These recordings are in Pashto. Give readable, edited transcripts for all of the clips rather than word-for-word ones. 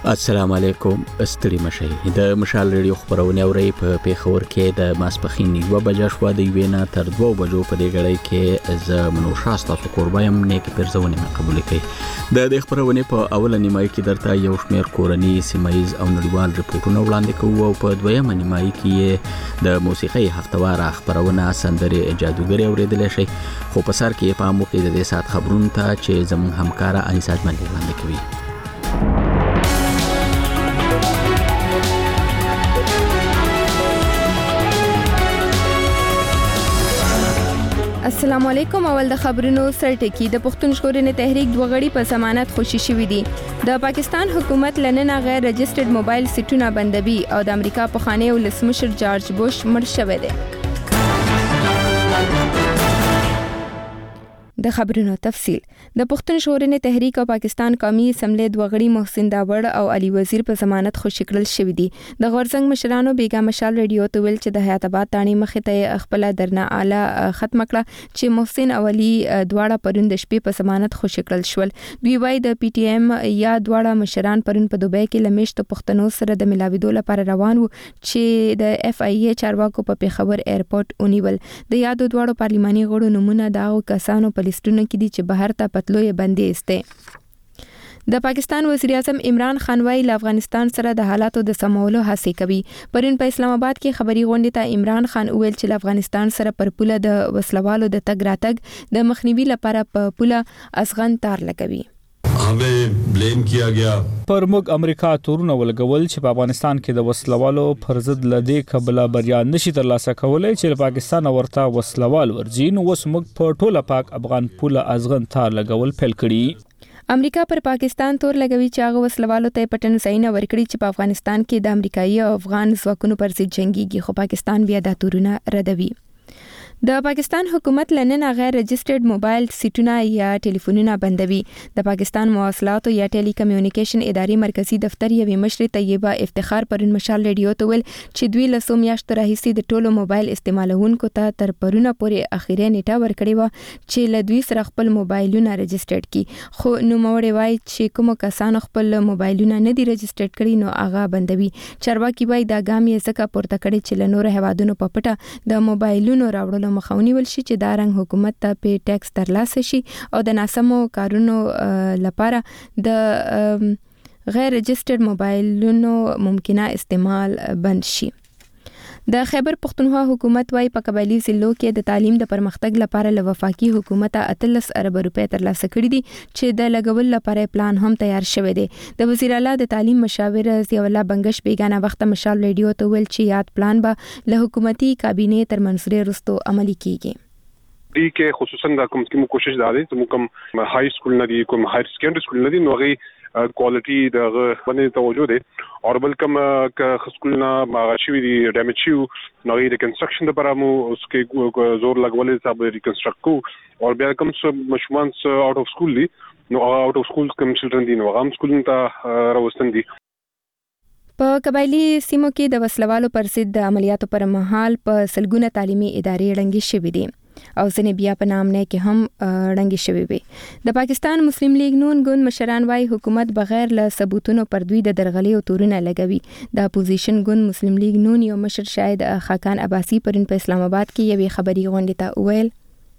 السلام علیکم. ستړي مشي د مشال ریډیو خبرونه اوري په پیښور کې د ماسپخین 1 بجې شو د وینا تر 2 بجو په دې غړي کې ز منوشا تاسو قربایم نیک پرځونه قبول کړي. د خبرونه په اوله نیمای کې درته یو شمېر کورنی سیمایز او نړیوال ریپورتونه وړاندې کوو او په دویمه نیمای کې د موسیقي هفتوار خبرونه سندري جادوګری اوریدل شي. خو په سر کې په موقع د سات خبرونه ته چې زموږ همکارا انیسات ملي وړاندې کوي. السلام علیکم. اول د خبرونو سرټکی د پښتون ژغورنې تحریک دوه غړي په ضمانت خوشي شوې دي. د پاکستان حکومت لننه غیر رجسټرډ موبایل سیټونه بندوي او د امریکا پخوانی ولسمشر جارج بوش مړ شوی دی. د خبرونو تفصیل. د پښتون ژغورنې تحریک او پاکستان قومي اسمبلی دوه غړي محسن داوړ او علي وزیر په ضمانت خوشي کړل شوی دي. د غورزنګ مشرانو بیګا مشال ریډیو ته ویل چې د حیات آباد تانی مخې ته خپل درنه اعلی ختم کړه چې محسن او علي دواړه پرون د شپې په ضمانت خوشي کړل شول. دوی وايي د پی ټی ایم یا دواړه مشران پرون په دوبۍ کې لمیشت پښتنو سره د ملاویدو لپاره روان وو چې د اف ای ای چارواکو په پیښور ایرپورټ اونیول. د یادو دواړو پارلماني غړو نمونه داو کسانو په لستونو کې دي چې بهر ته پتلوې بندي استه. د پاکستان وزیر اعظم عمران خان وايي له افغانستان سره د حالاتو د سمولو هڅه کوي. پرون په اسلام آباد کې خبري غونډه ته عمران خان وویل چې له افغانستان سره پر پوله د وسلوالو د تګ راتګ د مخنیوي لپاره په پوله ازغن تار لګوي. हमें ब्लेम किया गया پر موږ امریکا تورونه ولګول چې په افغانستان کې د وسلوالو پر ضد لدی قبله بریا نشي ترلاسه کولای چې پاکستان ورته وسلوال ورجین اوس موږ په ټوله پاک افغان پوله ازغن تار لګول پیل کړي. امریکا پر پاکستان تور لګوي چې هغه وسلوالو ته پټن ساين ورکړي چې په افغانستان کې د امریکایي او افغان ځواکونو پر ضد جنگيږي، خو پاکستان بیا د تورونه ردوي. د پاکستان حکومت لننه غیر رجسټرډ موبایل سیټونه یا ټلیفونونه بندوي. د پاکستان مواصلات یا ټیلی کمیونیکیشن ادارې مرکزی دفتر یوې مشر طیبه افتخار پرون مشال ریډیو ته ویل چې دوی له څو میاشتو راهیسې د ټولو موبایل استعمالونکو ته تر پرونه پورې اخیری نیټه ورکړې و چې له دوی سره خپل موبایلونه رجسټرډ کړي. خو نوموړی وایي چې کوم کسان خپل موبایلونه نه دي رجسټرډ کړي نو هغه بندوي. چارواکي وایي دا ګام یې ځکه پورته کړی چې له نورو هیوادونو په پټه د موبایلونو راوړلو مخاوني ول شي چې دا رنګ حکومت ته په ټیکس ترلاسه شي او د ناسمو کارونو لپاره د غیر رجسټرډ موبایلونو ممکنه استعمال بند شي. د خیبر پختونخوا حکومت وايي په قبایلی ضلعو کې د تعلیم د پرمختګ لپاره له وفاقي حکومت 13 ارب روپۍ ترلاسه کړي دي چې د لګول لپاره پلان هم تیار شوی دی. د وزیر اعلی د تعلیم مشاور ضیاء الله بنگش بیگانه وخت مشال ریډیو ته ویل چې یاد پلان به له حکومتي کابینې تر منصوري رستو عملی کیږي. دې کې خصوصا د کوم کوشش دا دی چې کوم های سکول نه دي کوم های سکندري سکول نه دي نو غي کوالټي د باندې توجه دي او بل کوم ک سکولنا ماغشي دي ډیمیج شي نو غي ریکنسټرکشن لپاره مو اس کې زور لګولې صاحب ریکنسټرکټ کو او بیا کوم مشمون اوټ اف سکول دي نو اوټ اف سکول کوم چلډرن دي نو هغه سکول ته راوستن دي. په قبایلی سیمو کې د وسلوالو پر ضد د عملیاتو پر مهال په سلګونه تعلیمي ادارې ړنګې شوې دي او ځنې بیا په نام نه کې هم ړنګې شوې وي. د پاکستان مسلم لیگ نون ګوند مشران وايي حکومت بغیر له ثبوتونو پر دوی د درغلي او تورونه لګوي. د اپوزیشن ګوند مسلم لیگ نون یو مشر شاهد خاکان عباسی پرون په اسلام آباد کې یوې خبري غونډه ته ویل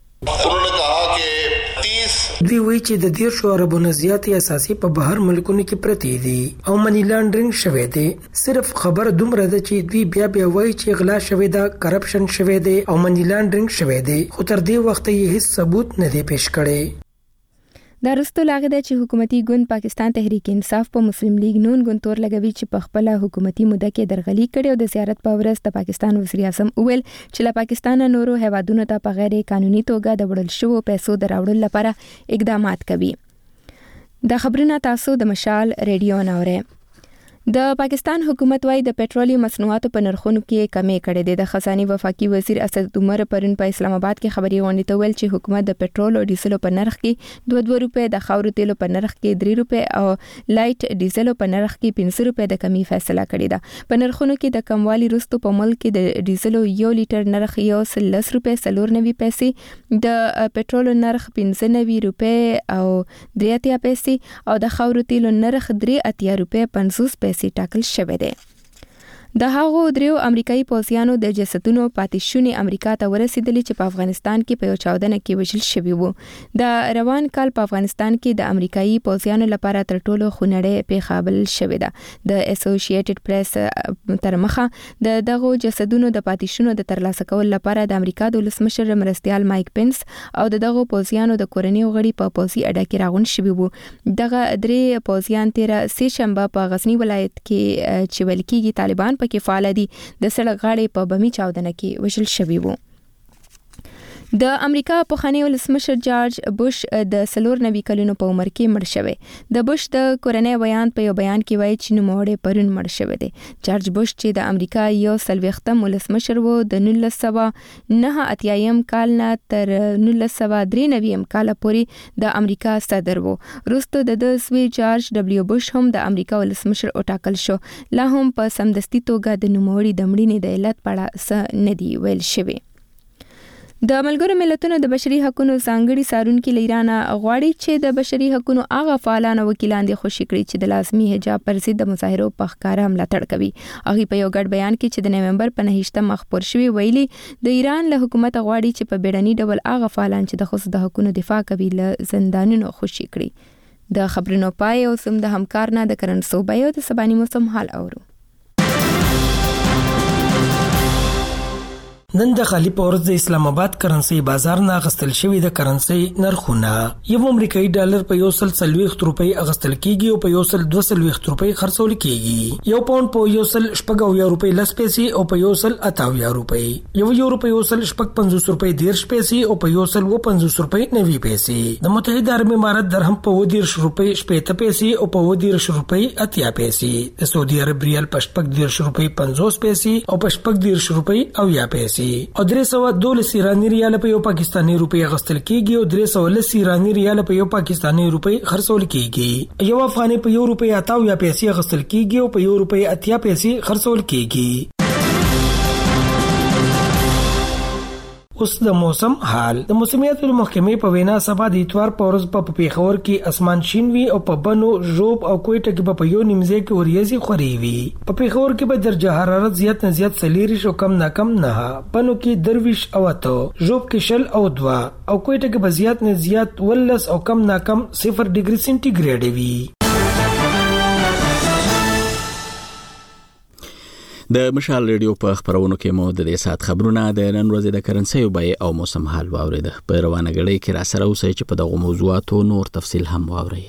دوی وایي چې د 10 اربونو زیاتې اساسي په بهر ملکونو کې پرتی دي او منی لانډرینګ شوی دی. صرف خبر دومره ده چې دوی بیا وایي چې غلا شوی ده، کرپشن شوی دی او منی لانډرینګ شوی دی، خو تر دې وخت یې هیڅ ثبوت نه دی پیش کړی. دا رستو لاغه ده چې حکومتي ګوند پاکستان تحریک انصاف په مسلم لیگ نون ګوند تور لګوي چې په خپل حکومتي موده کې درغلي کړي او د زیارت په ورځ د پاکستان وزیر اعظم ویل چې له پاکستان نورو هیوادونو ته په غیر قانوني توګه د وړل شوو پیسو دراوړل لپاره اقدامات کوي. د خبرونه تاسو د مشال ریډیو ناوره. د پاکستان حکومت وايي د پېټرولي مصنوعاتو په نرخونو کې کمی کړې ده. د خزاني وفاقي وزیر اسد عمر پرون په اسلام آباد کې خبري غونډې ته ویل چې حکومت د پېټرول او ډیزل په نرخ کې 2 روپے، د خاورو تیلو په نرخ کې 3 روپے او لایټ ډیزل په نرخ کې 5 روپے د کمی فیصله کړې ده. په نرخونو کې د کموالي وروسته په ملک کې د ډیزل 1 لیټر نرخ 10 روپے 94 پیسې، د پېټرول نرخ 95 روپے او 83 پیسې او د خاورو تیلو نرخ 83 روپے 50 پیسې ټاکل شوی دی. د هغو دریو امریکایي پوځیانو د جسدونو پاتې شونې امریکا ته ورسېدلې چې په افغانستان کې په یو چاودنه کې وژل شوي وو. د روان کال په افغانستان کې د امریکایي پوځیانو لپاره تر ټولو خونړۍ پیښه بلل شوې ده. د اسوسییټډ پریس تر مخه د دغو جسدونو د پاتې شونو د ترلاسه کولو لپاره د امریکا د ولسمشر مرستیال مایک پنس او دغو پوځیانو د کورنۍ غړي په پوځي اډه کې راغون شوي وو. دغه درې پوځیان تیر سه شنبه په غزنی ولایت کې چې ویل کېږي طالبان کې فعال دي د سړک غاړې په بمی چاودنه کې وژل شوي وو. د امریکا پخوانی ولسمشر جارج بوش د 94 کلونو په عمر کې مړ شوی. د بوش د کورنۍ بیان په یو بیان کې وایي چې نوموړی پرون مړ شوی دی. جارج بوش چې د امریکا یو 40م ولسمشر وو د 1989 کال نه تر 1993 کال پورې د امریکا صدر وو. وروسته د زوی جارج ډبلیو بوش هم د امریکا ولسمشر وټاکل شو. لا هم په سمدستي توګه د نوموړي د مړینې د علت په اړه څه نه دی ویل شوی. د ملګرو ملتونو د بشري حقوقو ځانګړي څارونکي له ایران غواړي چې د بشري حقوقو هغه فعالان او وکیلان دي خوشي کړي چې د لازمي حجاب پر ضد د مظاهرو په ښکاره ملاتړ کوي. هغه په یو ګډ بیان کې چې د نومبر په 9 مخ شوی ویلي د ایران له حکومت غواړي چې په بیړني ډول هغه فعالان چې د خصوصي د حقوقو دفاع کوي له زندانونو خوشي کړي. د خبرونو پای او سم د همکار نه د کرن صوبې او د سباني موسم حال اورو. نن د خالی پورز د اسلام آباد کرنسي بازار نه غستل شوی د کرنسي نرخونه یو امریکایي ډالر په 140 روپۍ اغستل کیږي او په 120 روپۍ خرڅول کیږي. یو پاوند په 180 روپۍ لس پیسې او په 180 روپۍ. یو روپۍ 150 روپۍ 10 پیسې او په 150 روپۍ 90 پیسې. د متحده عرب امارات درهم په 10 روپۍ 70 پیسې او په 10 روپۍ 80 پیسې. د سعودي عرب ریال په 10 روپۍ 50 پیسې او په 10 روپۍ 80 پیسې. او 312 ایرانی ریال په یو پاکستانی روپۍ غستل کیږي او 310 ایرانی ریال په یو پاکستانی روپۍ خرڅول کیږي. یو افغاني په 1 روپۍ 80 پیسې غستل کیږي او په 1 روپۍ 80 پیسې خرڅول کیږي. اوس د موسم حال. د موسمیات محکمې په وینا سبا د اتوار په ورځ په پیښور کې اسمان شین وي او په بنو ژوب او کوټه کې په یو نیمځای کې اوریځي خوري وي. په پیښور کې به درجه حرارت زیات نه زیات 40 او کم نه کم 9، بنو کې 23 او 8، ژوب کې 0 او 2 او کوټه کې به زیات نه زیات 18 او کم نه کم 0 ډیګري سنټیګریډ وي. د مشال ریډیو په خبرونو کې مو د دې سات خبرونه د نن ورځې د کرنسي بیې او موسم حال واوریده. په روانه غړي کې را سره اوسئ چې په دغه موضوعاتو نور تفصیل هم واورئ.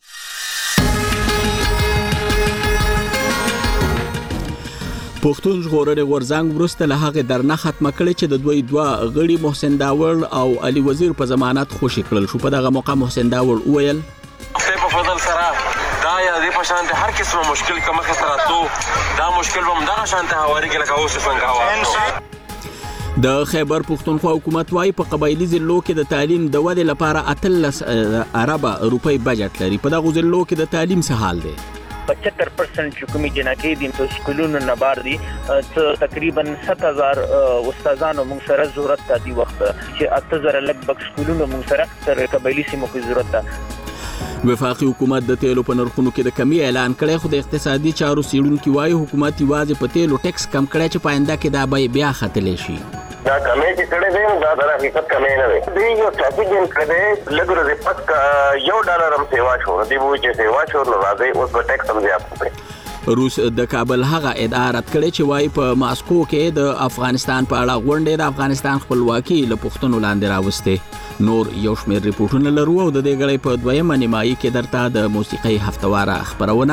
پښتون ژغورنې غورځنګ وروسته له هغه درنه ختمه کړې چې د دوی دوه غړي محسن داور او علي وزیر په ضمانت خوشي کړل شو. په دغه موقع محسن داور وویل په فضل سره دا یا د پښانت هر قسمه مشکل کومه سره تو دا مشکل هم دا شانته هواري کې لکه اوس څنګه هوا. د خیبر پښتونخوا حکومت وايي په قبایلی ضلعو کې د تعلیم د ودې لپاره 18 ارب روپۍ بجټ لري. په دغه ضلعو کې د تعلیم څه حال دی؟ 75% حکومي جنکې دي په سکولونو نه بار دي. تقریبا 7000 استادانو موږ سره ضرورت دی وخت چې 8000 لګ سکولونو موږ سره تر قبایلی سیمو کې ضرورت ده. وفاقي حکومت د تیلو په نرخونو کې د کمی اعلان کړی، خو د اقتصادي چارو څیړونکي وایي حکومت یوازې په تیلو ټیکس کم کړی چې په آینده کې دا به بیا ختلی شي. دا کمی چې کړی دی دا د حقیقت کمی نه دی. دوی یو ټاپک جن کړی دی لږ ورځې پس $1 هم سیوا شو. دوی وایي چې سیوا شو نو راځي اوس به ټیکس هم زیات کړي. روس د کابل هغه ادعا رد کړې چې وایي په ماسکو کې د افغانستان په اړه غونډې د افغانستان خپلواکي له پوښتنو لاندې راوستې. نور یو شمېر ریپورټونه لرو او د دې غړې په دویمه نیمایي کې درته د موسیقۍ هفتواره خبرونه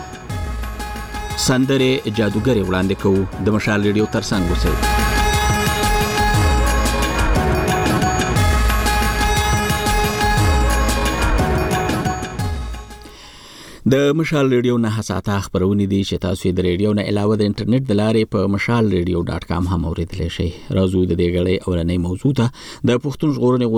سندرې جادوګرې وړاندې کوو. د مشال ریډیو ترڅنګ اوسئ. د مشال ریډیو نه حساته خبرونه دي چې تاسو د ریډیو نه علاوه د انټرنیټ د لارې په mashalradio.com هم اوریدلی شئ. راځو د دې غړې اولنۍ موضوع ته د پښتون ژغورنې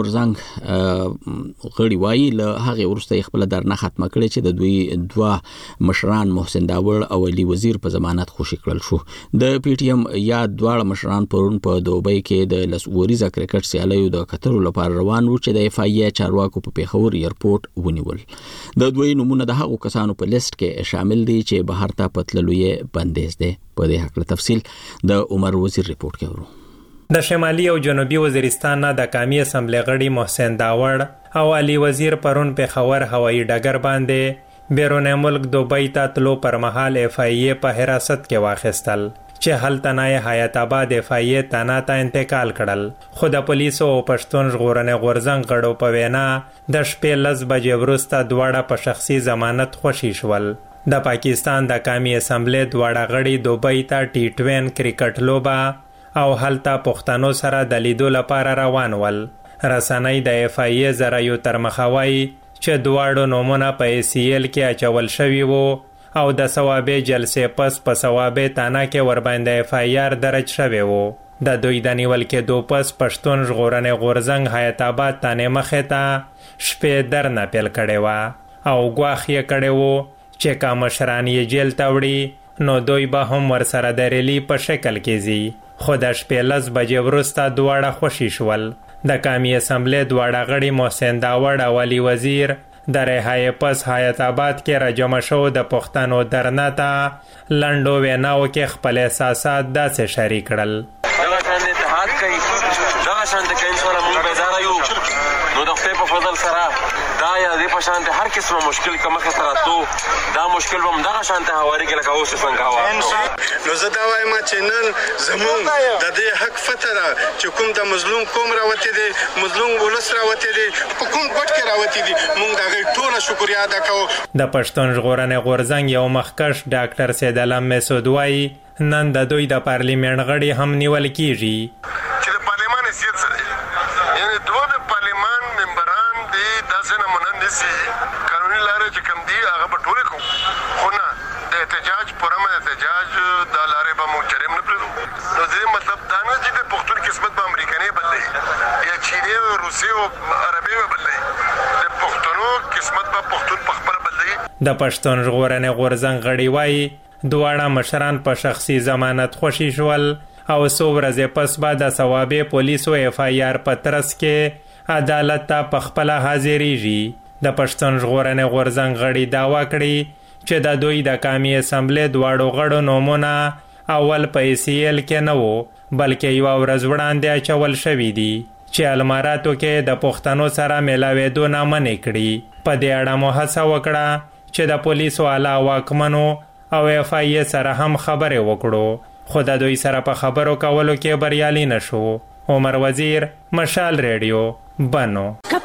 غورځنګ غړي وایي له هغه ورسته خپل درنه ختمه کړې چې د دوی دوه مشران محسن داوړ او علي وزیر په ضمانت خوشي کړل شو. د پی ټی ایم یا دواړه مشران پرون په دوبۍ کې د لسوريزه کرکټ سیالیو د کترو لپاره روان وو چې د اف ای چارواکو په پیښور ایرپورټ ونیول. د دوی نمونه د هغو کسانو په لیست کې شامل دي چې بهر ته پتللو یې بندیز دي. په دې حق له تفصیل د عمر وزیر ریپورت کوي. د شمالي او جنوبي وزیرستان نه د قومي اسمبلی غړي محسن داوړ او علي وزیر پرون پیښور هوایي ډګر باندې بیرون ملک دوبۍ ته تلو پر مهال اف ای په حراست کې واخیستل چې هلته نه حیات آباد اف ای تانا ته انتقال کړل. خو د پولیسو او پښتون ژغورنې غورځنګ غړو په وینا د شپې 10 بجې وروسته دواړه په شخصي ضمانت خوشي شول. د پاکستان د قومي اسمبلی دواړه غړي دوبۍ ته ټي20 کرکټ لوبه او هلته پښتنو سره د لیدو لپاره روان ول. رسنۍ د اف ای زرایو تر مخاوي چې دواړو نومونه په ای سی ایل کې اچول شوي وو او د ثوابې جلسې پس په ثوابې تانا کې ورباندې اف ای آر درج شوی وو. د دوی د نیول کېدو پس پښتون ژغورنې غورځنګ حیات آباد تانې مخې ته شپې درنه پیل کړې وه او ګواښ یې کړی وو چې که مشران یې جیل ته وړي نو دوی به هم ورسره د ریلي په شکل کې ځي. خو د شپې 10 بجې وروسته دواړه خوشي شول. د قومي اسمبلی دواړه غړي محسن داوړ او علي وزیر د رهایی پس حیات آباد کې راجمع شو د پښتنو درنه ته لنډو ویناو کې خپل احساسات داسې شریک کړل. دغه شان اتحاد کوي، دغه شان د کین سره مونږ بیزاره یو نو د خپل په فضل سره دا یا د پښان ته هر قسمه مشکل کومه خطرات دا مشکل هم دغه شان ته هواري کې لکه اوس څنګه هوا نو زه دا وایم چې نن زمون د دې حق فتره چې کوم د مظلوم قوم راوتی دي، مظلوم ولس راوتی دي، په کوم ګټ کې راوتی دي، مونږ دا ټول شکریا ادا کوو. د پښتون ژغورنې غورځنګ یو مخکښ ډاکټر سید علم مسعود وایي نن د دوی د پارلیمنت غړي هم نیول کیږي چې د پارلیمان حیثیت سره یعنی دوه د پارلیمان ممبران دي داسې نمونه نسی قانوني لارې چې کوم دي هغه به ټولې کوو، خو نه د احتجاج پرمه احتجاج د لارې به مونږ چرېم نه پرېږدو. نو دې مطلب دا نه چې د پښتون قسمت به امریکایي بدلوي یا چیني او روسي او عربي به بدلوي، د پښتنو قسمت به پښتون په خپله بدلوي. د پښتون ژغورنې غورځنګ غړي وایي دواړه مشران په شخصي ضمانت خوشي شول او څو ورځې پس به د ثوابې پولیسو اف ای آر په ترڅ کې عدالت ته په خپله حاضریږي. د پښتون ژغورنې غورځنګ غړي دعوا کړي چې د دوی د قومي اسمبلی دواړو غړو نومونه اول په ای سی ایل کې نه وو بلکې یوه ورځ وړاندې اچول شوي دي چې الماراتو کې د پښتنو سره میلاوېدو نامنې کړي. په دې اړه مو هڅه وکړه چې د پولیسو اعلی واکمنو او اف ای سره هم خبرې وکړو خو د دوی سره په خبرو کولو کې بریالي نشو. عمر وزیر، مشال ریډیو، بنو.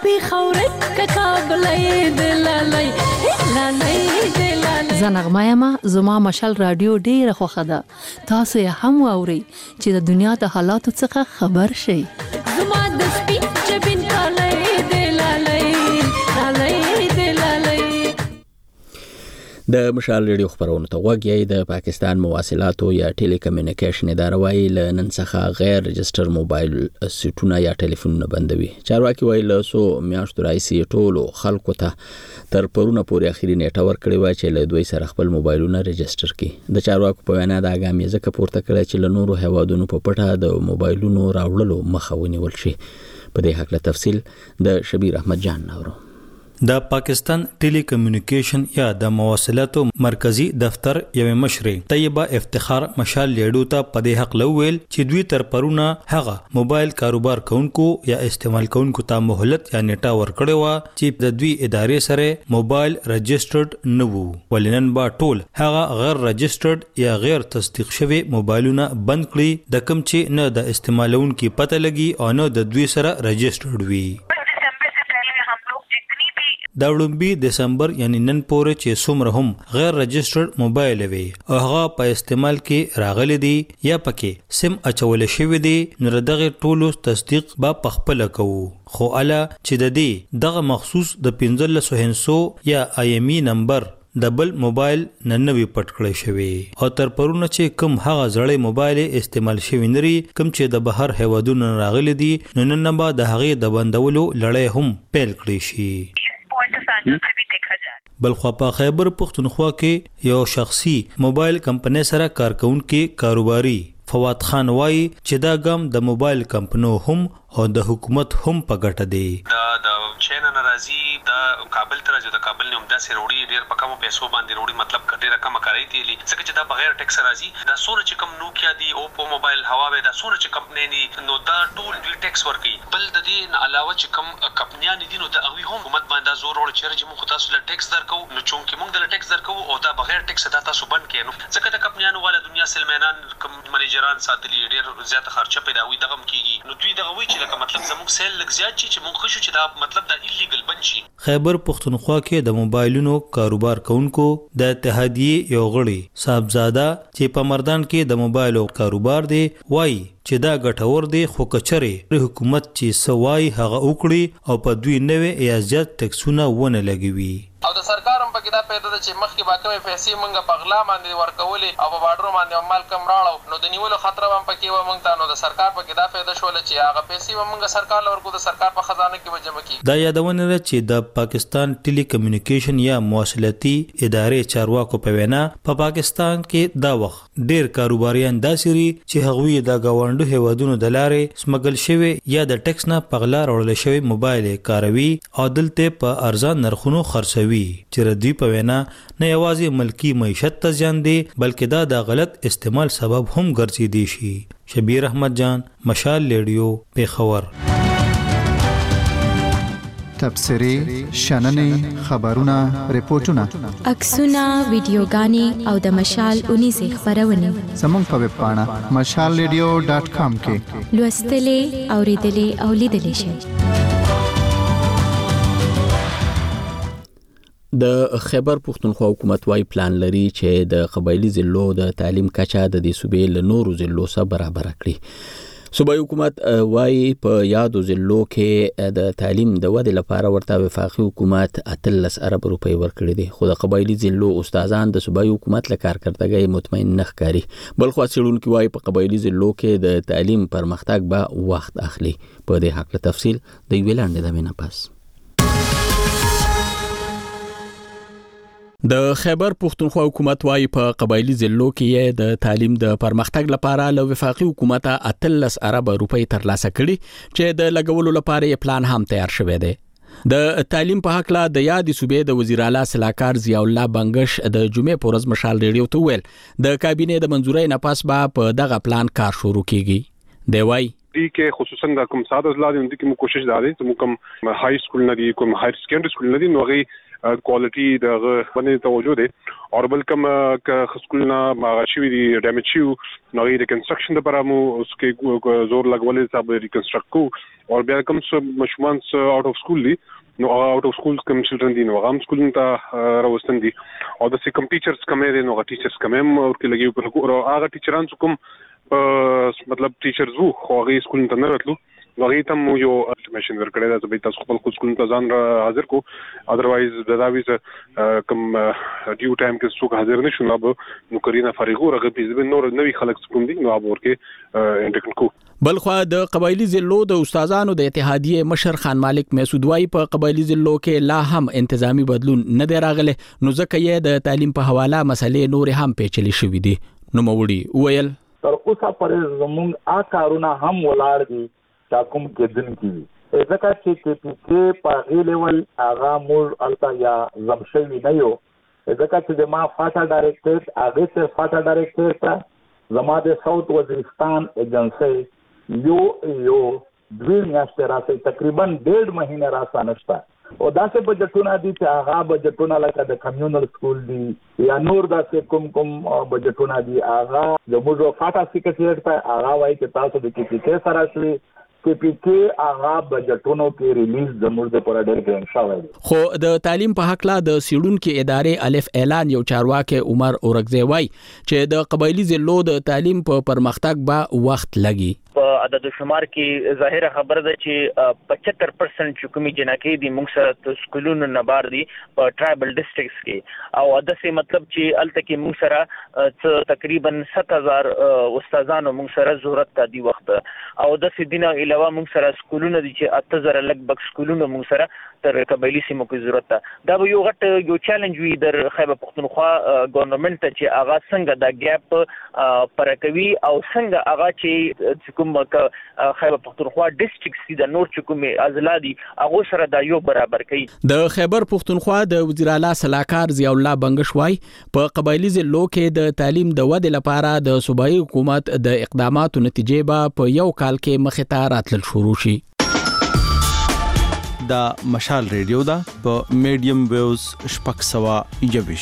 زنغمایم زما مشال رادیو ډیره خوښه ده. تاسو یې هم واورئ چې د دنیا د حالاتو څخه خبر شئ. زما د سپین جبین کالی دی لالی لالی دی لالی. د مشال ریډیو خبرونه ته غوږی. د پاکستان مواصلاتو یا ټیلی کمیونیکیشن اداره وایي له نن څخه غیر رجستر موبایل سیټونه یا ټلیفونونه بندوي. چارواکي وایي له څو میاشتو راهیسې ټولو خلکو ته تر پرونه پورې اخري نیټه ورکړې وه چې له دوی سره خپل موبایلونه رجستر کړي. د چارواکو په وینا دا ګام یې ځکه پورته کړی چې له نورو هیوادونو په پټه د موبایلونو راوړلو مخه ونیول شي. په دې حق له تفصیل د شبیر احمد جان نورو. د پاکستان ټیلی کمیونیکیشن یا د مواصلاتو مرکزی دفتر یو مشر طیبه افتخار مشال لیډو ته په دې حق لویل چې دوی تر پرونه هغه موبایل کاروبار کوونکو یا استعمال کوونکو ته مهلت یا نیټه ورکړې و چې د دوی ادارې سره موبایل رجسترډ نه وو. ولنن با ټول هغه غیر رجسترډ یا غیر تصدیق شوی موبایلونه بند کړي د کم چې نه د استعمالونکو پته لګي او نه د دوی سره رجسترډ وي. دا وړومبي دسمبر یعنی نن پورې چې څومره هم غیر رجسترډ موبایل وي او هغه په استعمال کې راغلي دي یا پکې سم اچول شوی دي نو دغه ټولو تصدیق با پخپل کوو. خو اله چې د دې دغه مخصوص د 1500 یا IME نمبر د بل موبایل ننوي پټ کړی شوی او تر پرونه چې کوم هغه زړې موبایل استعمال شوی نری کوم چې د بهر هیوادونو راغلي دي نو نن به د هغې د بندولو لړۍ هم پیل کړی شي. بلخوا په خیبر پختونخوا کې یو شخصي موبایل کمپنۍ سره کارکونکي کاروباري فواد خان وایي چې دا ګام د موبایل کمپنو هم او د حکومت هم په ګټه دی. د چین ناراضي د کابل تر د کابل نه همدا سروړي ډیر په کمو پیسو باندې وروړي مطلب کډه رقم کوي تي ځکه چې دا بغیر ټیکس راځي دا سونه چې کم نوکیا دی او په موبایل هواوی دا سونه چې کمپنۍ دي نو دا ټول دوی ټیکس ورکي بل د دې نه علاوه چې کم کمپنیان دي نو دا هغه هم حکومت باندې زور ور چرج مو خاص له ټیکس درکو نو چونکه موږ د ټیکس درکو او دا بغیر ټیکس دا تاسو بند کینو ځکه د کمپنیانو والا دنیا سلمانان کم منیجران ساتلی ډیر زیات خرچه پیدا وي دغه کیږي نو دوی دغه وی چې لکه مطلب زموږ سیل لګ زیات چې موږ خوشو چې دا مطلب دا ایلیګل بنشي. خیبر پختونخوا کې د موبایلونو کاروبار کوونکو د اتحادیې یو غړي صاحبزاده چې په مردان کې د موبایلو کاروبار دی وایي چې دا ګټور دی خو کچره حکومت چې سوای هغه وکړي او په دوی نوې یا زیات ټکسونه ونه لګوي او د سرکار هم پکې دا پیدا ده چې مخکې باکمه پیسې مونږه په غلا باندې ورکولې او په بارډر باندې مال کم راړو نو د نیولو خطر هم پکې و مونږ ته نو د سرکار پکې دا پیدا شول چې هغه پیسې مونږه سرکار لورکو د سرکار په خزانه کې وجمع کی. دا یادونه ده چې د پاکستان ټیلی کمیونیکیشن یا مواصلاتي ادارې چارواکو په وینا په پاکستان کې دا وخت ډیر کاروباریان داسري چې هغوی د گاونډو هیوادونو د لارې سمګل شوی یا د ټیکس نه په غلا راوړل شوی موبایل کاروي او دلته په ارزان نرخونو خرڅوي چې ردی په وینا نه یوازې ملکی معیشت ته ځان دی بلکې دا د غلط استعمال سبب هم ګرځي دی شي. شبیر احمد جان مشال ریډیو پیښور. تبصرې شننې خبرونه ریپورتونه عکسونه ویډیوګانې او د مشال 19 خبرونه زموږ په ویب پاڼه mashalradio.com کې لوستلې اوریدلې او لیدلې شئ. د خیبر پختونخوا حکومت وايي پلان لري چې د قبایلی ضلعو د تعلیم کچه د دې صوبې له نورو ضلعو سره برابر کړي. صوبایي حکومت وايي په یادو ضلعو کې د تعلیم د ودې لپاره ورته وفاقي حکومت 13 ارب روپۍ ورکړي دي خو د قبایلی ضلعو استادان د صوبایي حکومت له کارکړتګۍ مطمئن نه ښکاري. بل خو څېړونکي وايي په قبایلی ضلعو کې د تعلیم پرمختګ به وخت اخلي. په دې حق له تفصیل د یوې لاندې د مینه پاس. د خیبر پختونخوا حکومت وايي په قبایلی ضلعو کې د تعلیم د پرمختګ لپاره له وفاقي حکومت 13 ارب روپۍ ترلاسه کړي چې د لګولو لپاره یې پلان هم تیار شوی دی. د تعلیم په حق لا د یادې صوبې د وزیر اعلی صلاحکار ضیاء الله بنگش د جمعې په ورځ مشال ریډیو ته ویل د کابینې د منځورۍ نه پس به په دغه پلان کار شروع کیږي. دی وايي کې خصوصا د کوم ساده زلاد اند کې مو کوشش داري چې کوم های سکول نه دي کوم هایر سیکنډري سکول نه دي نو غي کوالټي د باندې توجه دي او بل کوم سکولنا ماغشي دي ډیمیج شو نو غي ریکنسټرکشن لپاره مو اس کې زور لګولې صاحب ریکنسټرکټ کو او بیا کوم مشمون اوټ اف سکول دي نو اوټ اف سکول کوم چلډرن دي نو هغه سکول ته راوستن دي او د کوم ټیچرز کوم دي نو ټیچرز کوم او کې لګي په هغه ټیچران کوم مطلب ټیچرز وو خو هغه سکول ته نه راتلو نو هغه ته یو انفارمیشن ورکړی دا چې تاسو خپل سکول ته ځان حاضر کو اذروایز دا ویز کوم ډیو ټایم کې څوک حاضر نشو نو کرینا فارغو رغه به نور نوی خلک سکول دي نو اب ورکه انټیکل کو. بلخوا د قبایلی ضلعو د استادانو د اتحادیې مشر خان مالک مسعود وايي په قبایلی ضلعو کې لا هم انتظامی بدلون نه دی راغلی نو ځکه یې د تعلیم په حواله مسلې نور هم پیچلې شوې دي. نو موړي ویل تر اوسه پرې زموږ کارونه هم ولاړ دي تا کوم کې دن کی ځکه چې په پاغي لیول هغه مور التا یا زمشوي نه یو ځکه چې ما فاټا ډایریکټر هغه ته فاټا ډایریکټر ته زما د ساوث وزیرستان ایجنسی یو دوی میاشتې راځي تقریبا 1.5 مهینه راځنشتا او داسې بجټونه دي چې هغه بجټونه لکه د کمیونل سکول دي یا نور داسې کوم بجټونه دي هغه زموږ فاټا سیکریټریټ ته هغه وایي چې تاسو د کې سره شوي کې هغه بجټونو کې ریلیز زموږ د پر ډېر ګران شوی خو د تعلیم په حق لا د سیډونکو ادارې الف اعلان یو چارواکي عمر اورګزی وای چې د قبایلی ضلعو د تعلیم په پرمختګ به وخت لګي. په عدد شمار کې ظاهره خبره ده چې 75% چکمي جنکې دي موږ سره سکولونو نه بار دي په ټرایبل ډیسټریکټس کې او داسې مطلب چې الته کې موږ سره تقریبا 7000 استادانو موږ سره ضرورت تا دی وخت او داسې دینه علاوه موږ سره سکولونه دي چې 8000 لګ سکولونو موږ سره تر قبایلی سیمو کې ضرورت ده دا به یو غټ یو چیلنج وي در خیبر پختونخوا ګورنمنت ته چې هغه څنګه دا ګیپ پر کوي او څنګه هغه چې کوم خیبر پختونخوا ډیسټریکټس د نور چکمي ازلادي هغه سره دا یو برابر کوي. د خیبر پختونخوا د وزیر اعلی صلاحکار ضیاء الله بنگشوای په قبایلی ضلعو کې د تعلیم د ودې لپاره د صوبایي حکومت د اقداماتو نتیجې به په یو کال کې مخې ته راتلل شروع شي. دا مشال ریډیو دا په میډیم ویوز شپږ سوه یویش.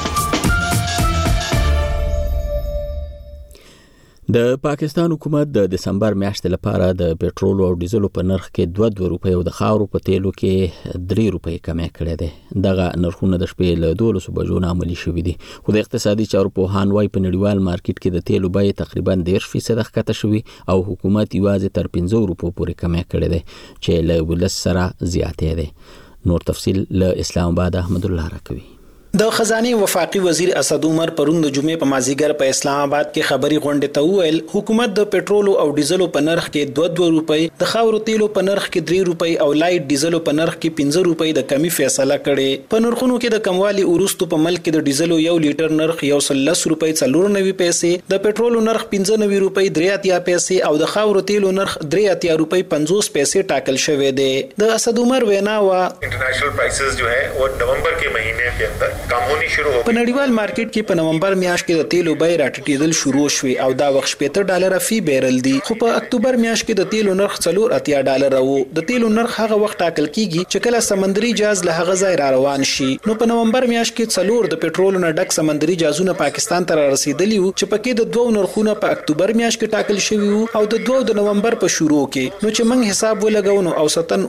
د پاکستان حکومت د دسمبر میاشتې لپاره د پېټرول او ډیزل په نرخ کې 2 روپۍ او د خاورو په تیلو کې 3 روپۍ کمی کړې ده. دغه نرخونه د شپې له 12 بجو نه عملي شوي دي خو د اقتصادي چارو پوهان وايي په نړیوال مارکیټ کې د تیلو بیې تقریبا 10% ښکته شوي او حکومت یوازې تر 15 روپو پورې کمی کړې ده چې له ولس سره زیاتې ده. نور تفصیل له اسلام آباد احمد الله راکوي. د خزانه وفاقي وزیر اسد عمر پرون د جمعې په مازیګر په اسلام آباد کې خبري غونډه ته وویل حکومت د پېټرول او ډیزل په نرخ کې 2 روپۍ د خاورو تیلو په نرخ کې 3 روپۍ او لایټ ډیزل په نرخ کې 15 روپۍ د کمی فیصله کړې. په نرخونو کې د کموالي ورستو په ملک کې د ډیزل یو لیټر نرخ 110 روپۍ 94 پیسې د پېټرول نرخ 95 روپۍ 83 پیسې او د خاورو تیلو نرخ 83 روپۍ 50 پیسې ټاکل شوې ده. د اسد عمر وینا وا इंटरनेशनल प्राइसेस जो है वो नवंबर के महीने के अंदर कम होनी شروع په نړیوال مارکیټ کې په نومبر میاشت کې د تیلو بیې راټیټېدل شروع شوې او دا وخت $70 فی بیرل دی خو په اکتوبر میاشت کې د تیلو نرخ $4.80 وو. د تیلو نرخ هغه وخت ټاکل کیږي چې کله سمندري جهاز له هغه ځای را روان شي. نو په نومبر میاشت کې 4 د پېټرول نه ډک سمندري جهازونه پاکستان ته رسیدلی وو چې پکې د 2 نرخونه په اکتوبر میاشت کې ټاکل شوی وو او د 2 د نومبر په شروع کې. نو چې موږ حساب ولګو نو اوسطن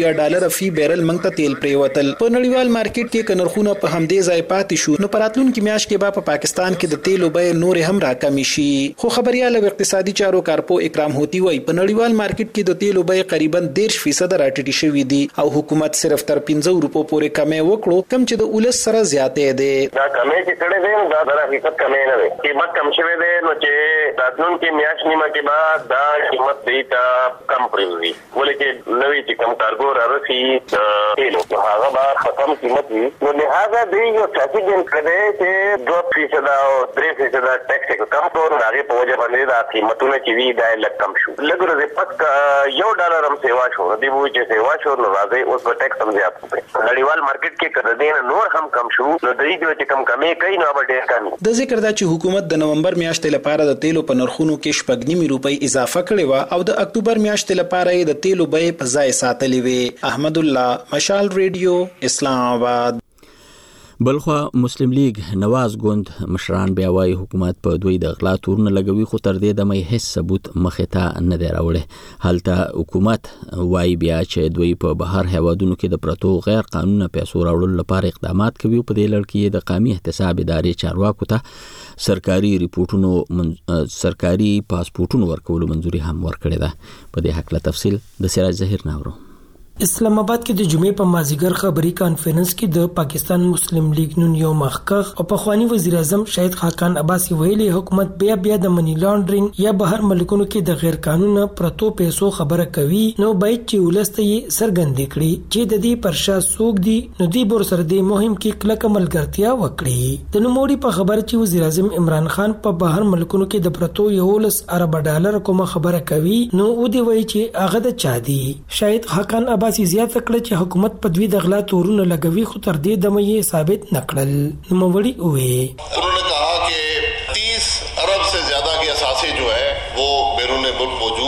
$9 فی بیرل موږ ته تیل پریوتل. په نړیوال مارکیټ کې کنرخونه په همدې ځای پاتې شو. نو پراتلون کې میاشت کې په پاکستان کې د تیلو بیې نور هم راکمې شي. خو خبريال او اقتصادي چارو کارپو اکرام هوتی وای په نړیوال مارکیټ کې د تیلو بیې قریبا 10% راټیټې شوې دي او حکومت صرف تر 15 روپو پورې کمی وکړو کم چې د ولس سره زیاتې ده. دا کمی چې کړه دې دا د حقیقت کمی نه ده قیمت کم شوه ده نو چې راتلون کې میاشت نیمه کې بعد دا قیمت دی تا کم پریږي ولې چې نوې چې کم کارګو راځي تیلو هغه به ختم قیمت وي نو لہذا دې یو ټاکي جن کړه چې 2% او 3% ټیکس کم کول راغی په وجه باندې دا قیمتونه چې وی دا لږ کم شو لږ ورځې پک $1 هم سیوا شو دی وو چې سیوا شو نو راځي اوس په ټیکس هم زیات شو نړیوال مارکیټ کې کړه دین نور هم کم شو نو دوی چې کم کمی کوي نو به ډیر کم. د ذکر دا چې حکومت د نومبر میاشتې لپاره د تیلو په نرخونو کې 9 روپۍ اضافه کړې و او د اکتوبر میاشتې لپاره د تیلو بیې په ځای ساتلې وي. احمد الله مشال ریډیو اسلام آباد. بلخوا مسلم لیگ نواز ګوند مشران بیا وايي حکومت په دوی د غلا تورونه لګوي خو تر دې دمه هیڅ ثبوت مخه ته نه دی راوړی. حالته حکومت وايي بیا چې دوی په بهر هوادونو کې د پرتو غیر قانوني پیسو راوړلو لپاره اقدامات کوي. په دې لړ کې د قومي احتساب ادارې چارواکو ته سرکاري پاسپورتونو ورکولو منځوري هم ورکړې ده. په دې حق له تفصیل د سراج ظهیر ناورو. اسلام آباد کې د جمعې په مازیګر خبري کانفرنس کې د پاکستان مسلم لیگ نون یو مخکخ او پخوانی وزیر اعظم شاهد خاقان عباسی ویلي حکومت بیا د منی لانډرینګ یا بهر ملکونو کې د غیر قانوني پرتو پیسو خبره کوي نو باید چې ولسته یې سرګند کړي چې د دې پرشا سوق دي نو دی بور سره د مهم کې کلک ملګرتیا وکړي. د نوموړي په خبره چې وزیر اعظم عمران خان په بهر ملکونو کې د پرتو $11 ارب کومه خبره کوي نو و دی وایي چې هغه د چا دي. شاهد خاقان عباسی زیاته کړه چې حکومت په دوی د غلا تورونه لګوي خو تر دې دمه یې ثابت نکړل. نوموړي وې उन्होंने कहा कि 30 अरब से ज्यादा के असासे जो है वो बैरून मुल्क मौजूद हैं.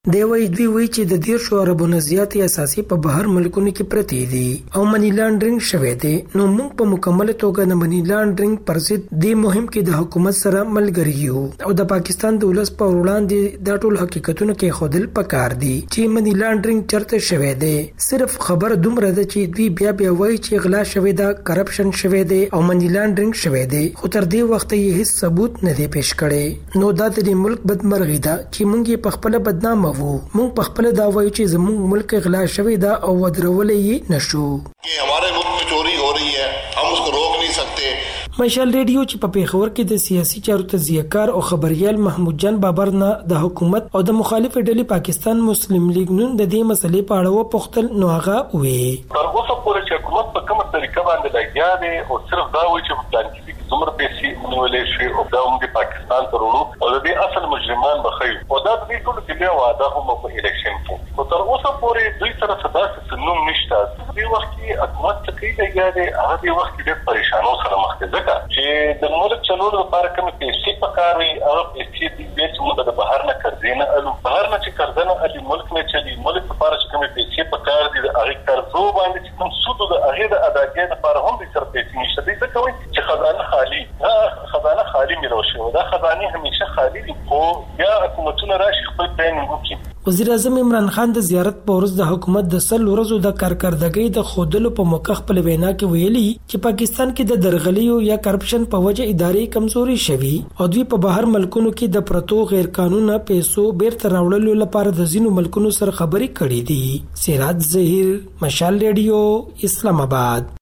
دی وی چې د 10 اربو نه زیات اساسي په بهر ملکونو کې پرتی دي او منی لانډرینګ شوی دی. نو موږ په مکمل توګه د منی لانډرینګ پر ضد د مهم کې د حکومت سره ملګری یو او د پاکستان د ولس په وړاندې د ټول حقیقتونو کې خودل پکار دي چې منی لانډرینګ چرته شوی دی. صرف خبر دومره ده چې دوی بیا وایي چې غلا شوی دا کرپشن شوی دی او منی لانډرینګ شوی دی، خو تر دې وخت یې هیڅ ثبوت نه دی پیش کړی. نو دا د ملک بدمرغي ده چې موږ په خپل بدنامه مونږ په خپل دا وایو چې زموږ ملک غلا شوی دا او ودرولې یې نشو. हमारे मुल्क में चोरी हो रही है, हम उसको रोक नहीं सकते. مشال ریډیو چې په پیښور کې د سیاسي چارو تجزیه‌کار او خبريال محمود جان بابر نه د حکومت او د مخالف ډلې پاکستان مسلم لیگ نن د دې مسلې په اړه وپوښتل نو هغه وې تر اوسه پورې چې حکومت په کومه طریقه باندې لګیا دی او صرف دا وایي چې پلان کې څومره پیسې ونیولې شي او دا هم د پاکستان ته وروړو او د دې اصل مجرمان بخیو او دا د دې ټول کې وعده هم په الیکشن کې او تر اوسه پورې دوی سره صدا ستنوم نشته. د وخت کې حکومت څه کوي لګیا دی هغه د وخت کې د پریشانو سره مخ دي ځکه چې د ملک چلولو لپاره کوم پیسې پکار وي هغه پیسې د بیت د بهر نه قرضې نه الو بهر نه چې قرض نه الي ملک نه چلی ملک لپاره چې کوم پیسې پکار دي د هغه قرضو باندې چې کوم سود د هغه د اداګۍ لپاره هم د سر پیسې نشته دي ځکه وایي چې خزانه خالی ملو شو دا خزانه همیشه خالی دي خو یا حکومتونه راشي خپل پلان وکړي. وزیر اعظم عمران خان د زیارت په ورځ د حکومت د سل ورځو د کارکردګۍ د خودلو په موقع خپل وینا کې ویلي چې پاکستان کې د درغلیو یا کرپشن په وجه ادارې کمزوري شوي او دوی په بهر ملکونو کې د پرتو غیر قانوني پیسو بیرته راوړلو لپاره د ځینو ملکونو سره خبرې کړې دي. سراج ظهیر، مشال ریډیو، اسلام آباد.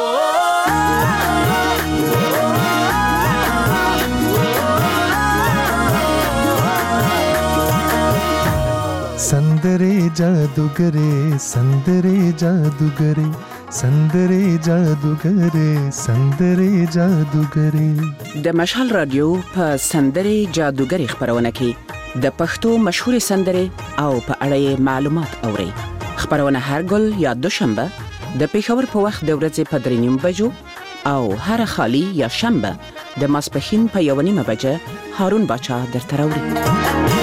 संदरे जादूगरे संदरे जादूगरे संदरे जादूगरे संदरे जादूगरे د مشال رادیو په سندري جادوګری خبرونه کې د پښتو مشهور سندري او په اړه معلومات اوري. خبرونه هر ګل یا دوشنبه د پیښور په وخت د ورځې په 3:30 بجو او هر خالی یا شنبه د ماسپښین په 1:30 بجه هارون باچا درته راوړي.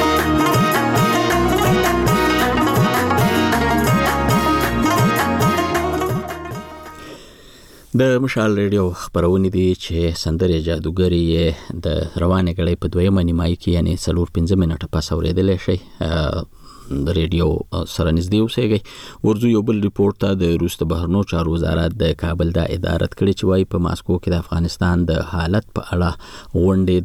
د مشال ریډیو خبرونه دي چې سندري جادوګری د روانه غړې په دویمه نیمایي کې یعنی 4-5 منټه پس اورېدل شي. د ریډیو سره نږدې اوسېږي. ورځو یو بل ریپورت ته د روس د بهرنیو چارو وزارت د کابل د ادارت کړي چې وايي په ماسکو کې د افغانستان د حالت په اړه غونډې